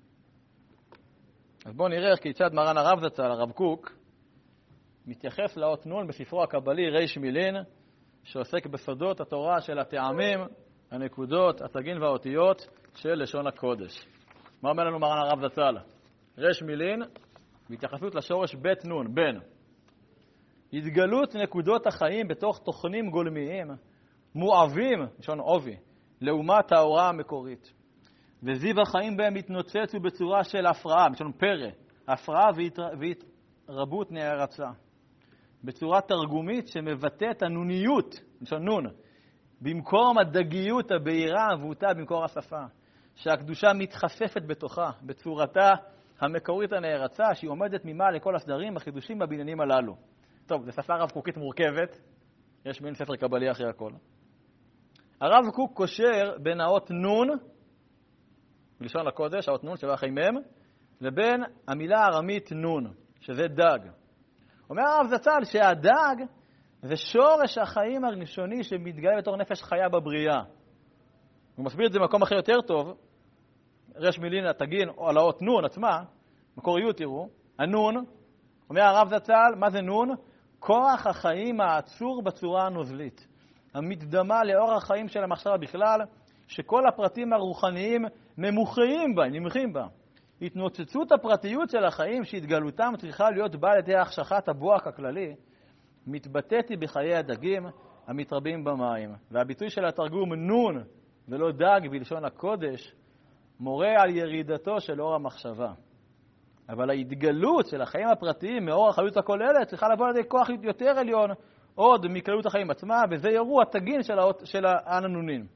אז בואו נראה כיצד מרן הרב זצ"ל, הרב קוק, מתייחס לאות נון בספרו הקבלי ריש מילין, שעוסק בסודות התורה של הטעמים, הנקודות, התגין והאותיות של לשון הקודש. מה אומר לנו מרן הרב זצ"ל? ריש מילין, בהתייחסות לשורש בית נון, בן. התגלות נקודות החיים בתוך תוכנים גולמיים, מואבים, לשון עובי, לעומת ההוראה המקורית. וזיו החיים בהם התנוצצו בצורה של הפרעה, לשון פרא, הפרעה והתרבות נערצה. בצורה תרגומית שמבטא את הנוניות, לשון נון, במקום הדגיות, הבהירה, המבוטה במקור השפה, שהקדושה מתחשפת בתוכה, בצורתה המקורית הנערצה, שהיא עומדת ממעל לכל הסדרים, החידושים בבניינים הללו. טוב, זו שפה רב קוקית מורכבת, יש מין ספר קבלי אחרי הכל. הרב קוק קושר בין האות נון, בלשון הקודש, האות נון שבא אחרי מם, לבין המילה הארמית נון, שזה דג. אומר הרב זצ"ל שהדג זה שורש החיים הראשוני שמתגלה בתור נפש חיה בבריאה. הוא מסביר את זה במקום אחר יותר טוב, רש מילין התגין או על האות נון עצמה, מקוריות תראו, הנון, אומר הרב זצ"ל, מה זה נון? כוח החיים העצור בצורה הנוזלית, המתדמה לאור החיים של המחשבה בכלל, שכל הפרטים הרוחניים ממוחיים בה, נמחים בה. התנוצצות הפרטיות של החיים שהתגלותם צריכה להיות באה לידי החשכת הבוח הכללי, מתבטאתי בחיי הדגים המתרבים במים. והביטוי של התרגום נון ולא דג בלשון הקודש מורה על ירידתו של אור המחשבה. אבל ההתגלות של החיים הפרטיים מאור החיות הכוללת צריכה לבוא לידי כוח יותר עליון עוד מכללות החיים עצמה, וזה יראו התגין של הנונים.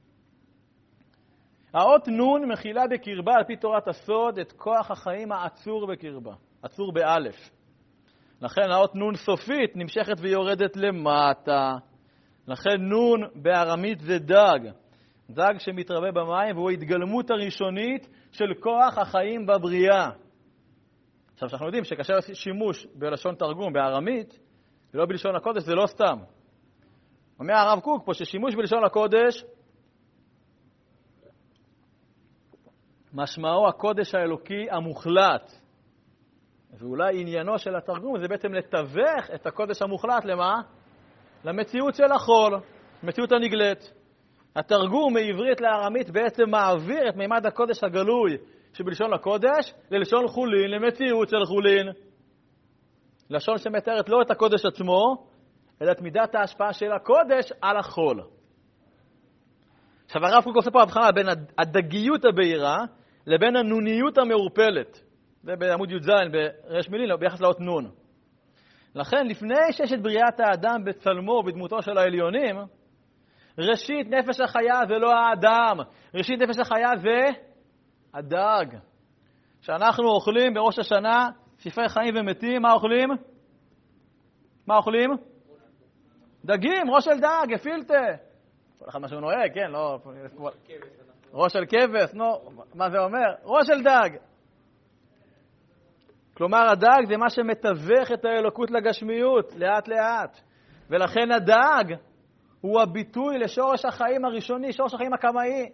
האות נון מכילה בקרבה על פי תורת הסוד את כוח החיים העצור בקרבה, עצור באלף. לכן האות נון סופית נמשכת ויורדת למטה. לכן נון בארמית זה דג, דג שמתרבה במים, והוא ההתגלמות הראשונית של כוח החיים בבריאה. עכשיו, שאנחנו יודעים שכאשר שימוש בלשון תרגום בארמית, ולא בלשון הקודש, זה לא סתם. אומר הרב קוק פה ששימוש בלשון הקודש, משמעו הקודש האלוקי המוחלט. ואולי עניינו של התרגום זה בעצם לתווך את הקודש המוחלט למה? למציאות של החול, מציאות הנגלית. התרגום מעברית לארמית בעצם מעביר את מימד הקודש הגלוי שבלשון הקודש ללשון חולין, למציאות של חולין. לשון שמתארת לא את הקודש עצמו, אלא את מידת ההשפעה של הקודש על החול. עכשיו הרב קוק עושה פה הבחנה בין הדגיות הבהירה לבין הנוניות המעורפלת. זה בעמוד י"ז ברש מילין ביחס לאות נון. לכן לפני שיש את בריאת האדם בצלמו ובדמותו של העליונים, ראשית נפש החיה זה לא האדם, ראשית נפש החיה זה הדג. כשאנחנו אוכלים בראש השנה ספרי חיים ומתים, מה אוכלים? מה אוכלים? דגים, ראש של דג, גפילטה. כל אחד מה שהוא נוהג, כן, לא... ראש של כבש, נו, מה זה אומר? ראש של דג. כלומר, הדג זה מה שמתווך את האלוקות לגשמיות, לאט לאט. ולכן הדג הוא הביטוי לשורש החיים הראשוני, שורש החיים הקמאי.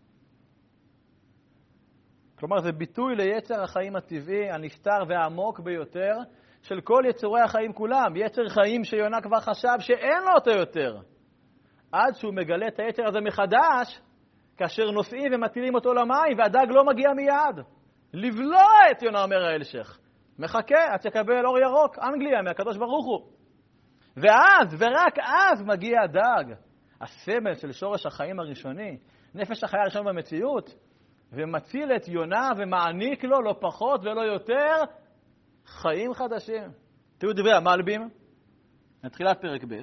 כלומר, זה ביטוי ליצר החיים הטבעי, הנסתר והעמוק ביותר של כל יצורי החיים כולם. יצר חיים שיונה כבר חשב שאין לו אותו יותר. עד שהוא מגלה את היצר הזה מחדש, כאשר נוסעים ומטילים אותו למים, והדג לא מגיע מיד. לבלוע את יונה, אומר האלשך. מחכה עד שיקבל אור ירוק, אנגליה, מהקדוש ברוך הוא. ואז, ורק אז מגיע הדג, הסמל של שורש החיים הראשוני, נפש החיה הראשון במציאות, ומציל את יונה ומעניק לו לא פחות ולא יותר חיים חדשים. תראו דברי המלבים, מתחילת פרק ב'.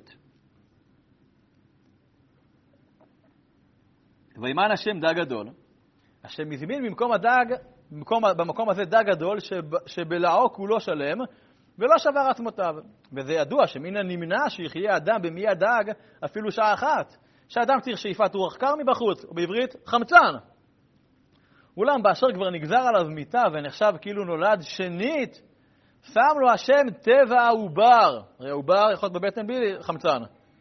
וימן השם דג גדול, השם הזמין במקום הדג, במקום הזה דג גדול שבלעו כולו שלם ולא שבר עצמותיו. וזה ידוע שמן הנמנע שיחיה אדם במי הדג אפילו שעה אחת, שהאדם צריך שאיפת רוח קר מבחוץ, ובעברית חמצן. אולם באשר כבר נגזר עליו מיתה ונחשב כאילו נולד שנית, שם לו השם טבע העובר. הרי העובר יכול להיות בבטן בלי חמצן.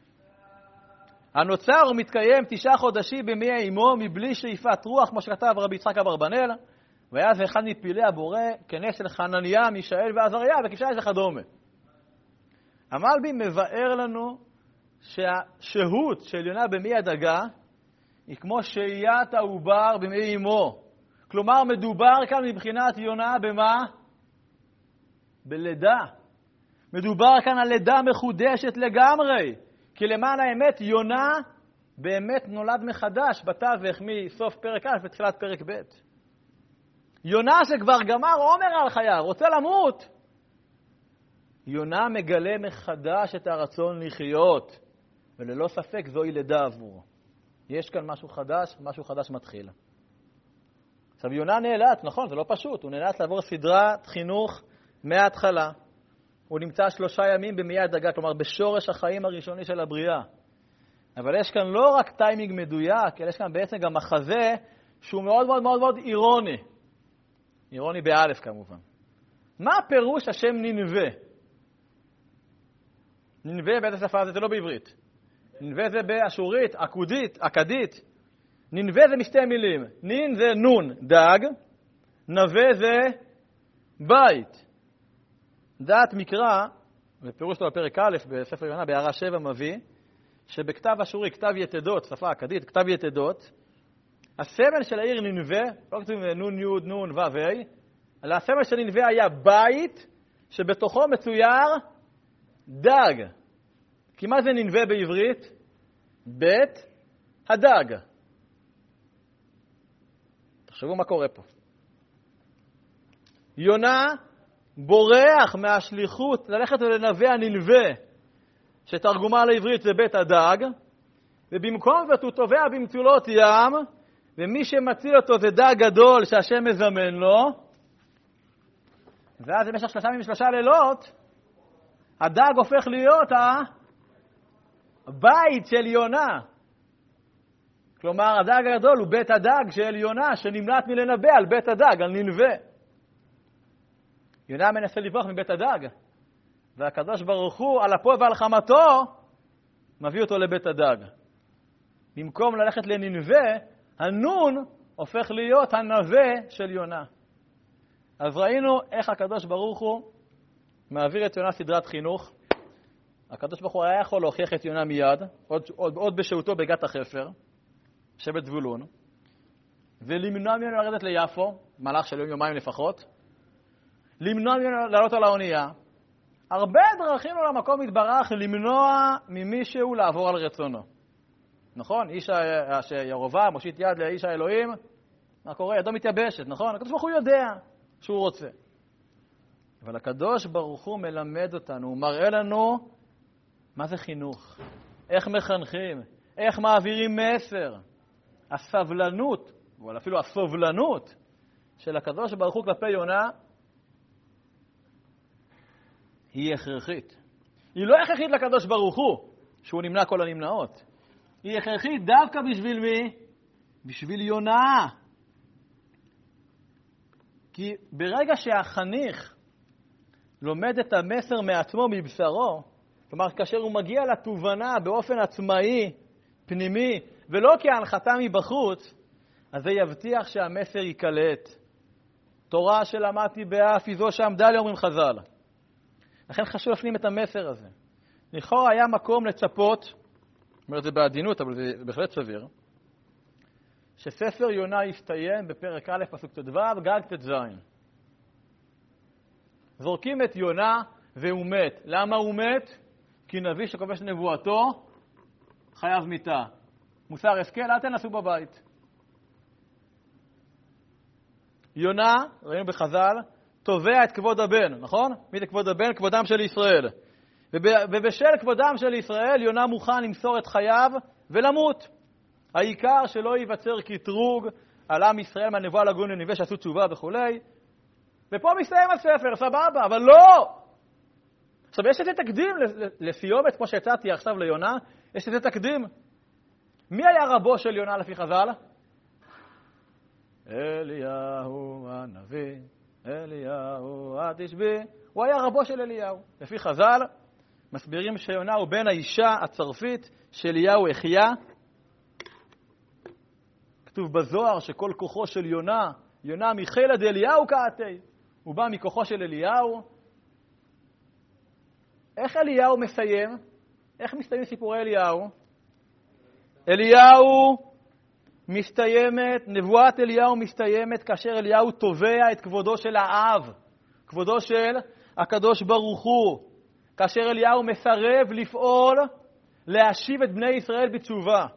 הנוצר ומתקיים 9 חודשים במי אמו מבלי שאיפת רוח, כמו שכתב רבי יצחק אברבנאל, והיה זה אחד מפעילי הבורא כנס של חנניה, מישאל ועזריה וכבשי וכדומה. המלבי מבאר לנו שהשהות של יונה במי הדגה היא כמו שהיית העובר במי אמו. כלומר, מדובר כאן מבחינת יונה במה? בלידה. מדובר כאן על לידה מחודשת לגמרי. כי למען האמת, יונה באמת נולד מחדש בתווך מסוף פרק א' ותחילת פרק ב'. יונה שכבר גמר עומר על חייו, רוצה למות. יונה מגלה מחדש את הרצון לחיות, וללא ספק זוהי לידה עבורו. יש כאן משהו חדש מתחיל. עכשיו, יונה נאלץ, נכון, זה לא פשוט, הוא נאלץ לעבור סדרת חינוך מההתחלה. הוא נמצא 3 ימים במי הדגה, כלומר בשורש החיים הראשוני של הבריאה. אבל יש כאן לא רק טיימינג מדויק, אלא יש כאן בעצם גם מחזה שהוא מאוד מאוד מאוד מאוד אירוני. אירוני באלף כמובן. מה הפירוש השם ננבה? ננבה באיזה שפה זה לא בעברית. ננבה זה באשורית, אכדית. ננבה זה משתי מילים. נין זה נון, דג. נווה זה בית. דעת מקרא, בפירוש שלו בפרק א' בספר יונה, בהערה 7 מביא, שבכתב אשורי, כתב יתדות, שפה אכדית, כתב יתדות, הסמל של העיר ננבה, לא כתוב נון יוד נון ו' ה', אלא הסמל של ננבה היה בית שבתוכו מצויר דג. כי מה זה ננבה בעברית? בית הדג. תחשבו מה קורה פה. יונה בורח מהשליחות ללכת ולנבא הננבה, שתרגומה לעברית זה בית הדג, ובמקום זאת הוא טובע במצולות ים, ומי שמציל אותו זה דג גדול שהשם מזמן לו, ואז במשך 3 ימים ו3 לילות, הדג הופך להיות הבית של יונה. כלומר, הדג הגדול הוא בית הדג של יונה, שנמלט מלנבא על בית הדג, על ננבה. יונה מנסה לברוח מבית הדג, והקדוש ברוך הוא על אפו ועל חמתו מביא אותו לבית הדג. במקום ללכת לננבה, הנון הופך להיות הנווה של יונה. אז ראינו איך הקדוש ברוך הוא מעביר את יונה סדרת חינוך. הקדוש ברוך הוא היה יכול להוכיח את יונה מיד, עוד בשהותו בגת החפר, שבט זבולון, ולמנוע ממנו לרדת ליפו, מהלך של יומיים לפחות, למנוע ממנו לעלות על האונייה. הרבה דרכים על המקום התברך למנוע ממישהו לעבור על רצונו. נכון? איש שירובעם מושיט יד לאיש האלוהים, מה קורה? ידו מתייבשת, נכון? הקדוש ברוך הוא יודע שהוא רוצה. אבל הקדוש ברוך הוא מלמד אותנו, הוא מראה לנו מה זה חינוך, איך מחנכים, איך מעבירים מסר. הסבלנות, או אפילו הסובלנות של הקדוש ברוך הוא כלפי יונה, היא הכרחית. היא לא הכרחית לקדוש ברוך הוא, שהוא נמנע כל הנמנעות. היא הכרחית דווקא בשביל מי? בשביל יונה. כי ברגע שהחניך לומד את המסר מעצמו, מבשרו, כלומר, כאשר הוא מגיע לתובנה באופן עצמאי, פנימי, ולא כהנחתה מבחוץ, אז זה יבטיח שהמסר יקלט. תורה שלמדתי באף היא זו שעמדה לי, אומרים חז"ל. לכן חשוב להפנים את המסר הזה. לכאורה היה מקום לצפות, אומר זה בעדינות, אבל זה בהחלט סביר, שספר יונה יסתיים בפרק א' פסוק ט"ו, גג ט"ז. זורקים את יונה והוא מת. למה הוא מת? כי נביא שכובש נבואתו חייב מיתה. מוסר השכל, אל תנסו בבית. יונה, ראינו בחז"ל, תובע את כבוד הבן, נכון? מי זה כבוד הבן? כבודם של ישראל. ובשל כבודם של ישראל, יונה מוכן למסור את חייו ולמות. העיקר שלא ייווצר קטרוג על עם ישראל מהנבואה לגון לנבא שעשו תשובה וכו'. ופה מסתיים הספר, סבבה, אבל לא! עכשיו, יש איזה תקדים לסיומת, כמו שהצעתי עכשיו ליונה, יש איזה תקדים. מי היה רבו של יונה לפי חז"ל? אליהו הנביא, אליהו התשבי. הוא היה רבו של אליהו. לפי חז"ל, מסבירים שיונה הוא בן האישה הצרפית של אליהו אחיה. כתוב בזוהר שכל כוחו של יונה, יונה מחילא דאליהו קאתי. הוא בא מכוחו של אליהו. איך אליהו מסיים? איך מסתיים סיפורי אליהו? אליהו מסתיימת, נבואת אליהו מסתיימת כאשר אליהו תובע את כבודו של האב, כבודו של הקדוש ברוך הוא, כאשר אליהו מסרב לפעול להשיב את בני ישראל בתשובה.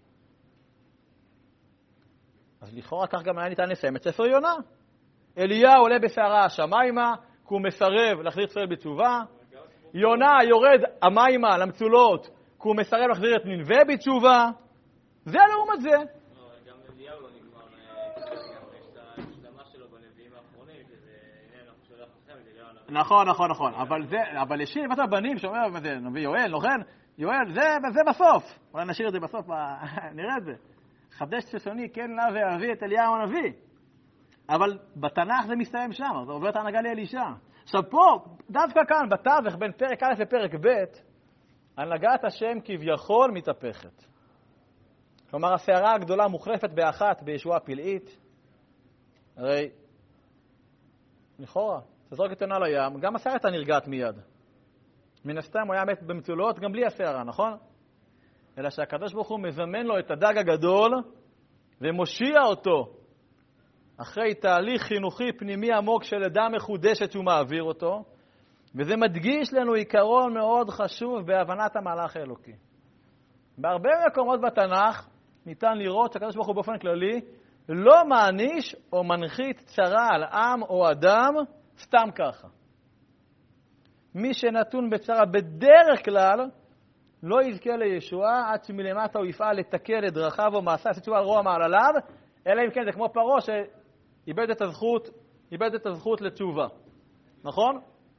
אז לכאורה כך גם היה ניתן לסיים את ספר יונה. אליהו עולה בסערה השמיימה, כי הוא מסרב להחזיר ישראל בתשובה. יונה יורד המימה למצולות, כי הוא מסרב להחזיר את נינווה בתשובה. זה לעומת זה. גם אליהו לא נגמר, יש את ההשלמה שלו בנביאים האחרונים, שזה הנה אנחנו שולח לכם, זה לא... נכון. אבל ישיר לבית הבנים שאומר, מה זה, נביא יואל, לא כן? יואל, זה בסוף. אולי נשאיר את זה בסוף, נראה את זה. חדש ששוני, כן לה ואבי את אליהו הנביא. אבל בתנ"ך זה מסתיים שם, זה עובר את ההנהגה לאלישע. עכשיו פה, דווקא כאן, בתווך, בין פרק א' לפרק ב', הנהגת השם כביכול מתהפכת. כלומר, הסערה הגדולה מוחלפת באחת בישועה פלאית. הרי, לכאורה, תזרוק את יונה לים, גם הסערה הייתה נרגעת מיד. מן הסתם הוא היה מת במצולות, גם בלי הסערה, נכון? אלא שהקדוש ברוך הוא מזמן לו את הדג הגדול ומושיע אותו אחרי תהליך חינוכי פנימי עמוק של לידה מחודשת שהוא מעביר אותו, וזה מדגיש לנו עיקרון מאוד חשוב בהבנת המהלך האלוקי. בהרבה מקומות בתנ"ך ניתן לראות שהקדוש ברוך הוא באופן כללי לא מעניש או מנחית צרה על עם או אדם סתם ככה. מי שנתון בצרה בדרך כלל לא יזכה לישועה עד שמלמטה הוא יפעל לתקן את דרכיו או מעשה, עשית תשובה על רוע מעלליו, אלא אם כן זה כמו פרעה שאיבד את הזכות לתשובה. נכון?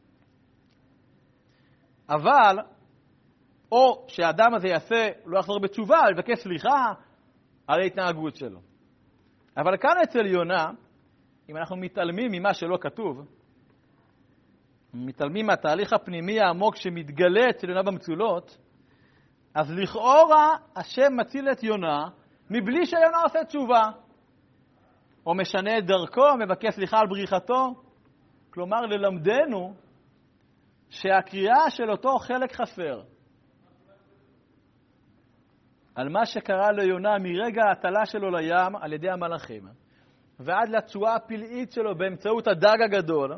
אבל, או שהאדם הזה יעשה, לא יחזור בתשובה, יבקש סליחה על ההתנהגות שלו. אבל כאן אצל יונה, אם אנחנו מתעלמים ממה שלא כתוב, מתעלמים מהתהליך הפנימי העמוק שמתגלה אצל יונה במצולות, אז לכאורה השם מציל את יונה מבלי שיונה עושה תשובה. או משנה את דרכו, מבקש סליחה על בריחתו. כלומר, ללמדנו שהקריאה של אותו חלק חסר על מה שקרה ליונה מרגע ההטלה שלו לים על ידי המלאכים, ועד לתשועה הפלאית שלו באמצעות הדג הגדול,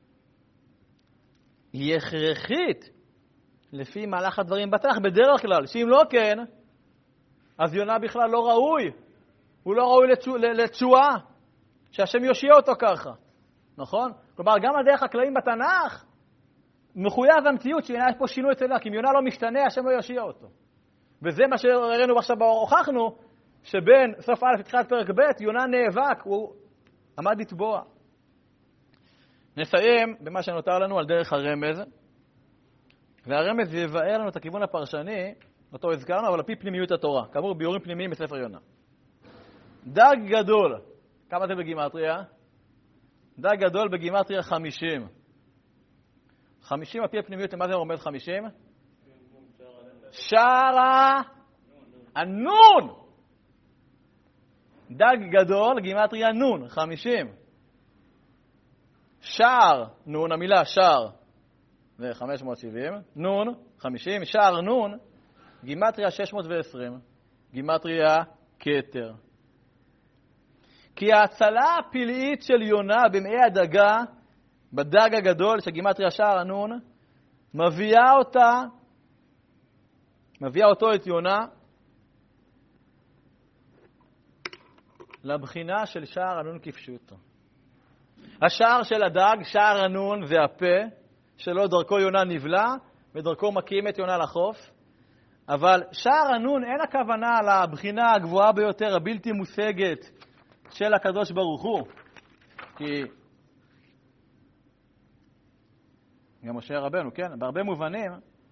היא הכרחית לפי מהלך הדברים בתנ"ך בדרך כלל, שאם לא כן, אז יונה בכלל לא ראוי. הוא לא ראוי לתשועה, שהשם יושיע אותו ככה. נכון? כלומר, גם הדרך הכללים בתנ"ך מחויב המציאות שיש פה שינוי אצלנו, כי אם יונה לא משתנה, השם לא יושיע אותו. וזה מה שראינו עכשיו הוכחנו, שבין סוף א' לתחילת פרק ב', יונה נאבק, הוא עמד לתבוע. נסיים במה שנותר לנו על דרך הרמז, והרמז יבאר לנו את הכיוון הפרשני, אותו הזכרנו, אבל על פי פנימיות התורה, כאמור ביורים פנימיים בספר יונה. דג גדול, כמה זה בגימטריה? דג גדול בגימטריה 50. 50 על פי הפנימיות, למה זה עומד 50? שער הנון. דג גדול, גימטריה נון, 50. שער, נון, המילה שער, זה 570, נון, 50, שער נון, גימטריה 620, גימטריה כתר. כי ההצלה הפלאית של יונה במאי הדגה, בדג הגדול של גימטריה שער הנון, מביאה אותו את יונה לבחינה של שער הנון כפשוטו. השער של הדג, שער הנון, זה הפה, שלו דרכו יונה נבלה, ודרכו מקים את יונה לחוף. אבל שער הנון אין הכוונה לבחינה הגבוהה ביותר, הבלתי מושגת של הקדוש ברוך הוא. כי גם משה רבנו, כן, בהרבה מובנים,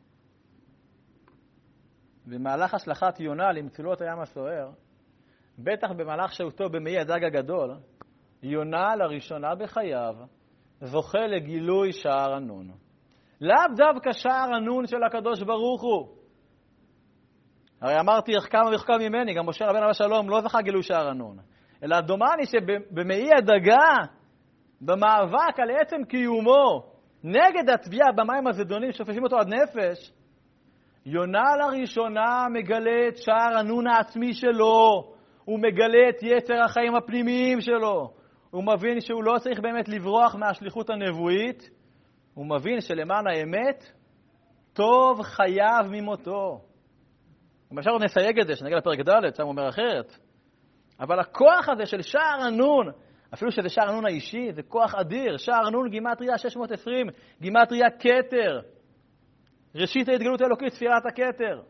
במהלך השלכת יונה למצולות הים הסוער, בטח במהלך שהותו במאי הדג הגדול, יונה לראשונה בחייו זוכה לגילוי שער הנון. לאו דווקא שער הנון של הקדוש ברוך הוא. הרי אמרתי איך כמה וכמה ממני, גם משה רבנו השלום לא זכה גילוי שער הנון. אלא דומני שבמאי הדגה, במאבק על עצם קיומו, נגד התביעה במים הזדונים שופשים אותו עד נפש, יונה לראשונה מגלה את שער הנון העצמי שלו, הוא מגלה את יצר החיים הפנימיים שלו, הוא מבין שהוא לא צריך באמת לברוח מהשליחות הנבואית, הוא מבין שלמען האמת, טוב חייו ממותו. אפשר עוד נסייג את זה, שנגיע לפרק ד', שם הוא אומר אחרת. אבל הכוח הזה של שער הנון, אפילו שזה שער הנון האישי, זה כוח אדיר. שער הנון גימטריה 620, גימטריה כתר. ראשית ההתגלות האלוקית, ספירת הכתר.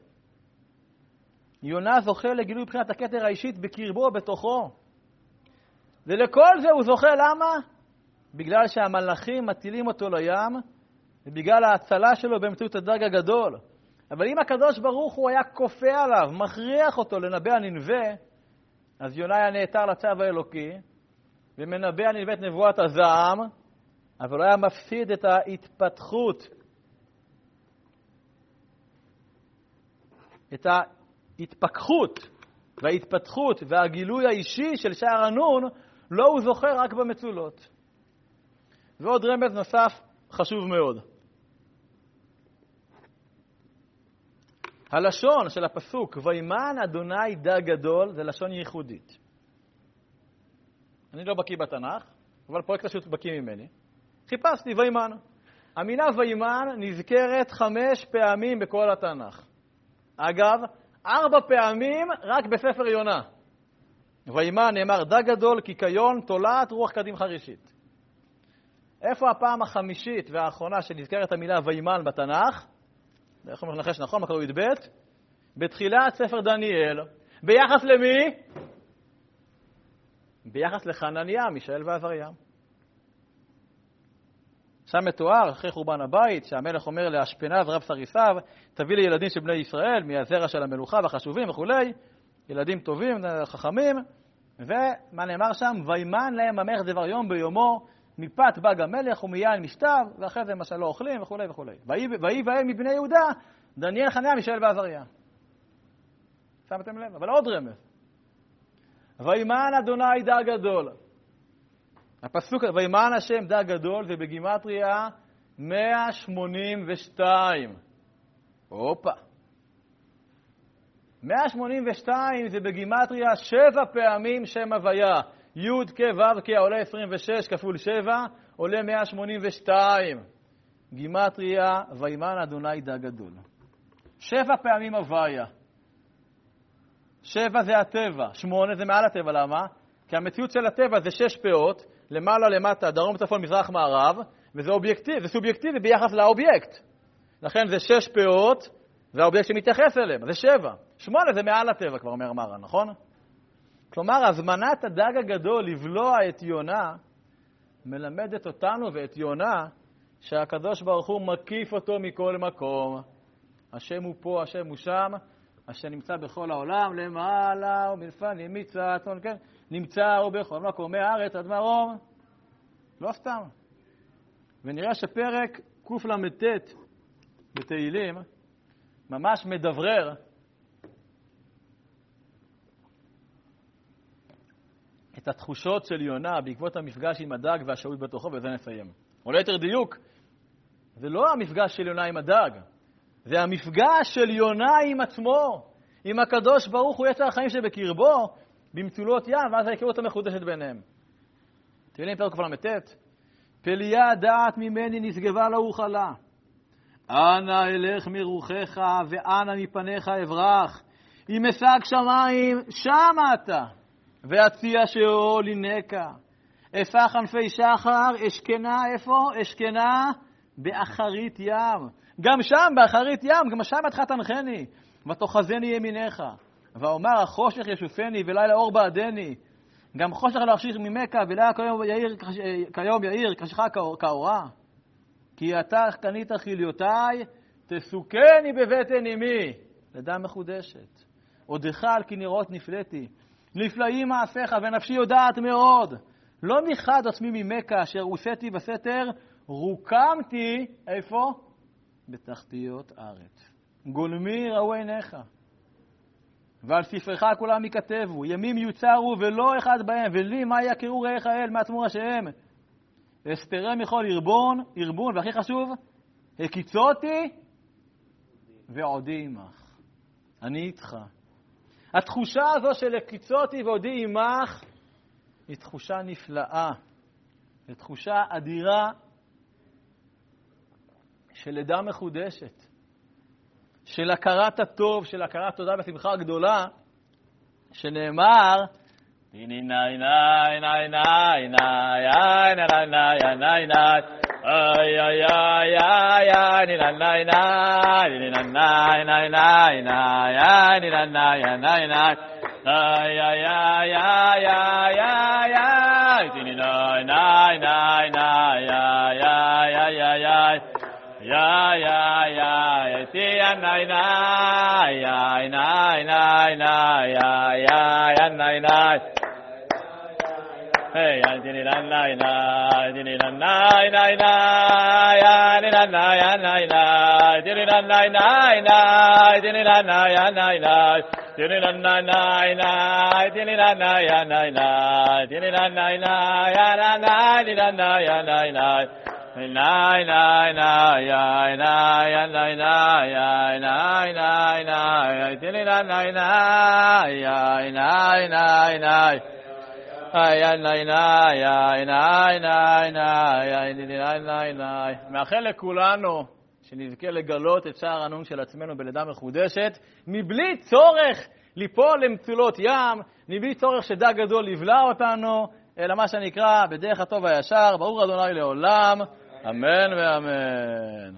יונה זוכה לגילוי מבחינת הכתר האישית בקרבו, בתוכו. ולכל זה הוא זוכה, למה? בגלל שהמלאכים מטילים אותו לים, ובגלל ההצלה שלו באמצעות הדג הגדול. אבל אם הקדוש ברוך הוא היה כופה עליו, מכריח אותו לנבא הננבה, אז יונה היה נעתר לצו האלוקי, ומנבא הננבה את נבואת הזעם, אבל הוא היה מפסיד את ההתפתחות, את ההתפכחות וההתפתחות והגילוי האישי של שער הנון, לא הוא זוכר רק במצולות. ועוד רמז נוסף חשוב מאוד. הלשון של הפסוק, וימן אדוני דג גדול, זה לשון ייחודית. אני לא בקיא בתנ"ך, אבל פרויקט פשוט בקיא ממני. חיפשתי וימן. המילה וימן נזכרת 5 פעמים בכל התנ"ך. אגב, 4 פעמים רק בספר יונה. וימן נאמר דג גדול, קיקיון, תולעת, רוח קדים חרישית. איפה הפעם החמישית והאחרונה שנזכרת המילה וימן בתנ"ך? איך אומרים לנחש נכון, מקור י"ב? בתחילת ספר דניאל. ביחס למי? ביחס לחנניה, מישאל ועזריה. שם מתואר, אחרי חורבן הבית, שהמלך אומר לאשפנז רב סריסיו, תביא לי ילדים של בני ישראל, מהזרע של המלוכה והחשובים וכו', ילדים טובים, חכמים, ומה נאמר שם? וימן להם המלך דבר יום ביומו, מפת בג המלך ומיין משתיו, ואחרי זה מה שלא אוכלים וכו' וכו'. ויהי בהם מבני יהודה, דניאל, חנניה, מישאל ועזריה. שמתם לב? אבל עוד רמז. וימן אדוני דג גדול. הפסוק, וימן השם דג גדול, זה בגימטריה 182. הופה. 182 זה בגימטריה 7 פעמים שם הוויה. י' כ' ו' כ' עולה 26 כפול 7 עולה 182. גימטריה וימן אדוני דג גדול. 7 פעמים הוויה. 7 זה הטבע, 8 זה מעל הטבע, למה? כי המציאות של הטבע זה 6 פאות, למעלה, למטה, דרום, צפון, מזרח, מערב, וזה אובייקטיבי, זה סובייקטיבי ביחס לאובייקט. לכן זה 6 פאות, זה האובייקט שמתייחס אליהם, זה 7. 8 זה מעל הטבע, כבר אומר מרן, נכון? כלומר, הזמנת הדג הגדול לבלוע את יונה, מלמדת אותנו ואת יונה, שהקדוש ברוך הוא מקיף אותו מכל מקום. השם הוא פה, השם הוא שם, השם נמצא בכל העולם, למעלה ומלפנים מצפון, כן? נמצא הוא בכל מקום, מהארץ עד מרום. לא סתם. ונראה שפרק קל"ט בתהילים ממש מדברר את התחושות של יונה בעקבות המפגש עם הדג והשהות בתוכו, וזה נסיים. או ליתר דיוק, זה לא המפגש של יונה עם הדג, זה המפגש של יונה עם עצמו, עם הקדוש ברוך הוא יצר החיים שבקרבו, במצולות ים, ואז ההיכרות המחודשת ביניהם. תהילים פרק קל"ט, פליה דעת ממני נשגבה לאוכלה, אנה אלך מרוחך ואנה מפניך אברח, אם אשג שמיים שמה אתה, והציע שאול לינקה, אפח ענפי שחר, אשכנה, איפה? אשכנה באחרית ים. גם שם, באחרית ים, גם שם עדך תנחני, ותאחזני ימיניך. ואומר, החושך ישופני ולילה אור בעדני. גם חושך לא אחשיך ממך, ולילה כיום יאיר, קשך כאורה. כי אתה קנית חיליותיי, תסוכני בבטן אמי. לידה מחודשת. עודך על כנרות נפלאתי. נפלאים מעשיך ונפשי יודעת מאוד. לא מחד עצמי ממך, אשר עושיתי בסתר, רוקמתי, איפה? בתחתיות ארץ. גולמי ראו עיניך. ועל ספרך כולם יכתבו, ימים יוצרו ולא אחד בהם, ולי מה יכירו רעיך אל מעצמו השם. אסתרה מכל ערבון, והכי חשוב, הקיצותי ועודי עמך. אני איתך. התחושה הזו של הקיצותי ועודי עמך, היא תחושה נפלאה. היא תחושה אדירה של לידה מחודשת. של הכרת הטוב, של הכרת תודה ושמחה גדולה, שנאמר, איני נאי נאי נאי נאי נאי נאי נאי נאי נאי נאי מאחל לכולנו שנזכה לגלות את שער הנון של עצמנו בלידה מחודשת, מבלי צורך ליפול למצולות ים, מבלי צורך שדג גדול לבלע אותנו, אלא מה שנקרא בדרך הטוב והישר, ברוך ה' לעולם, אמן ואמן.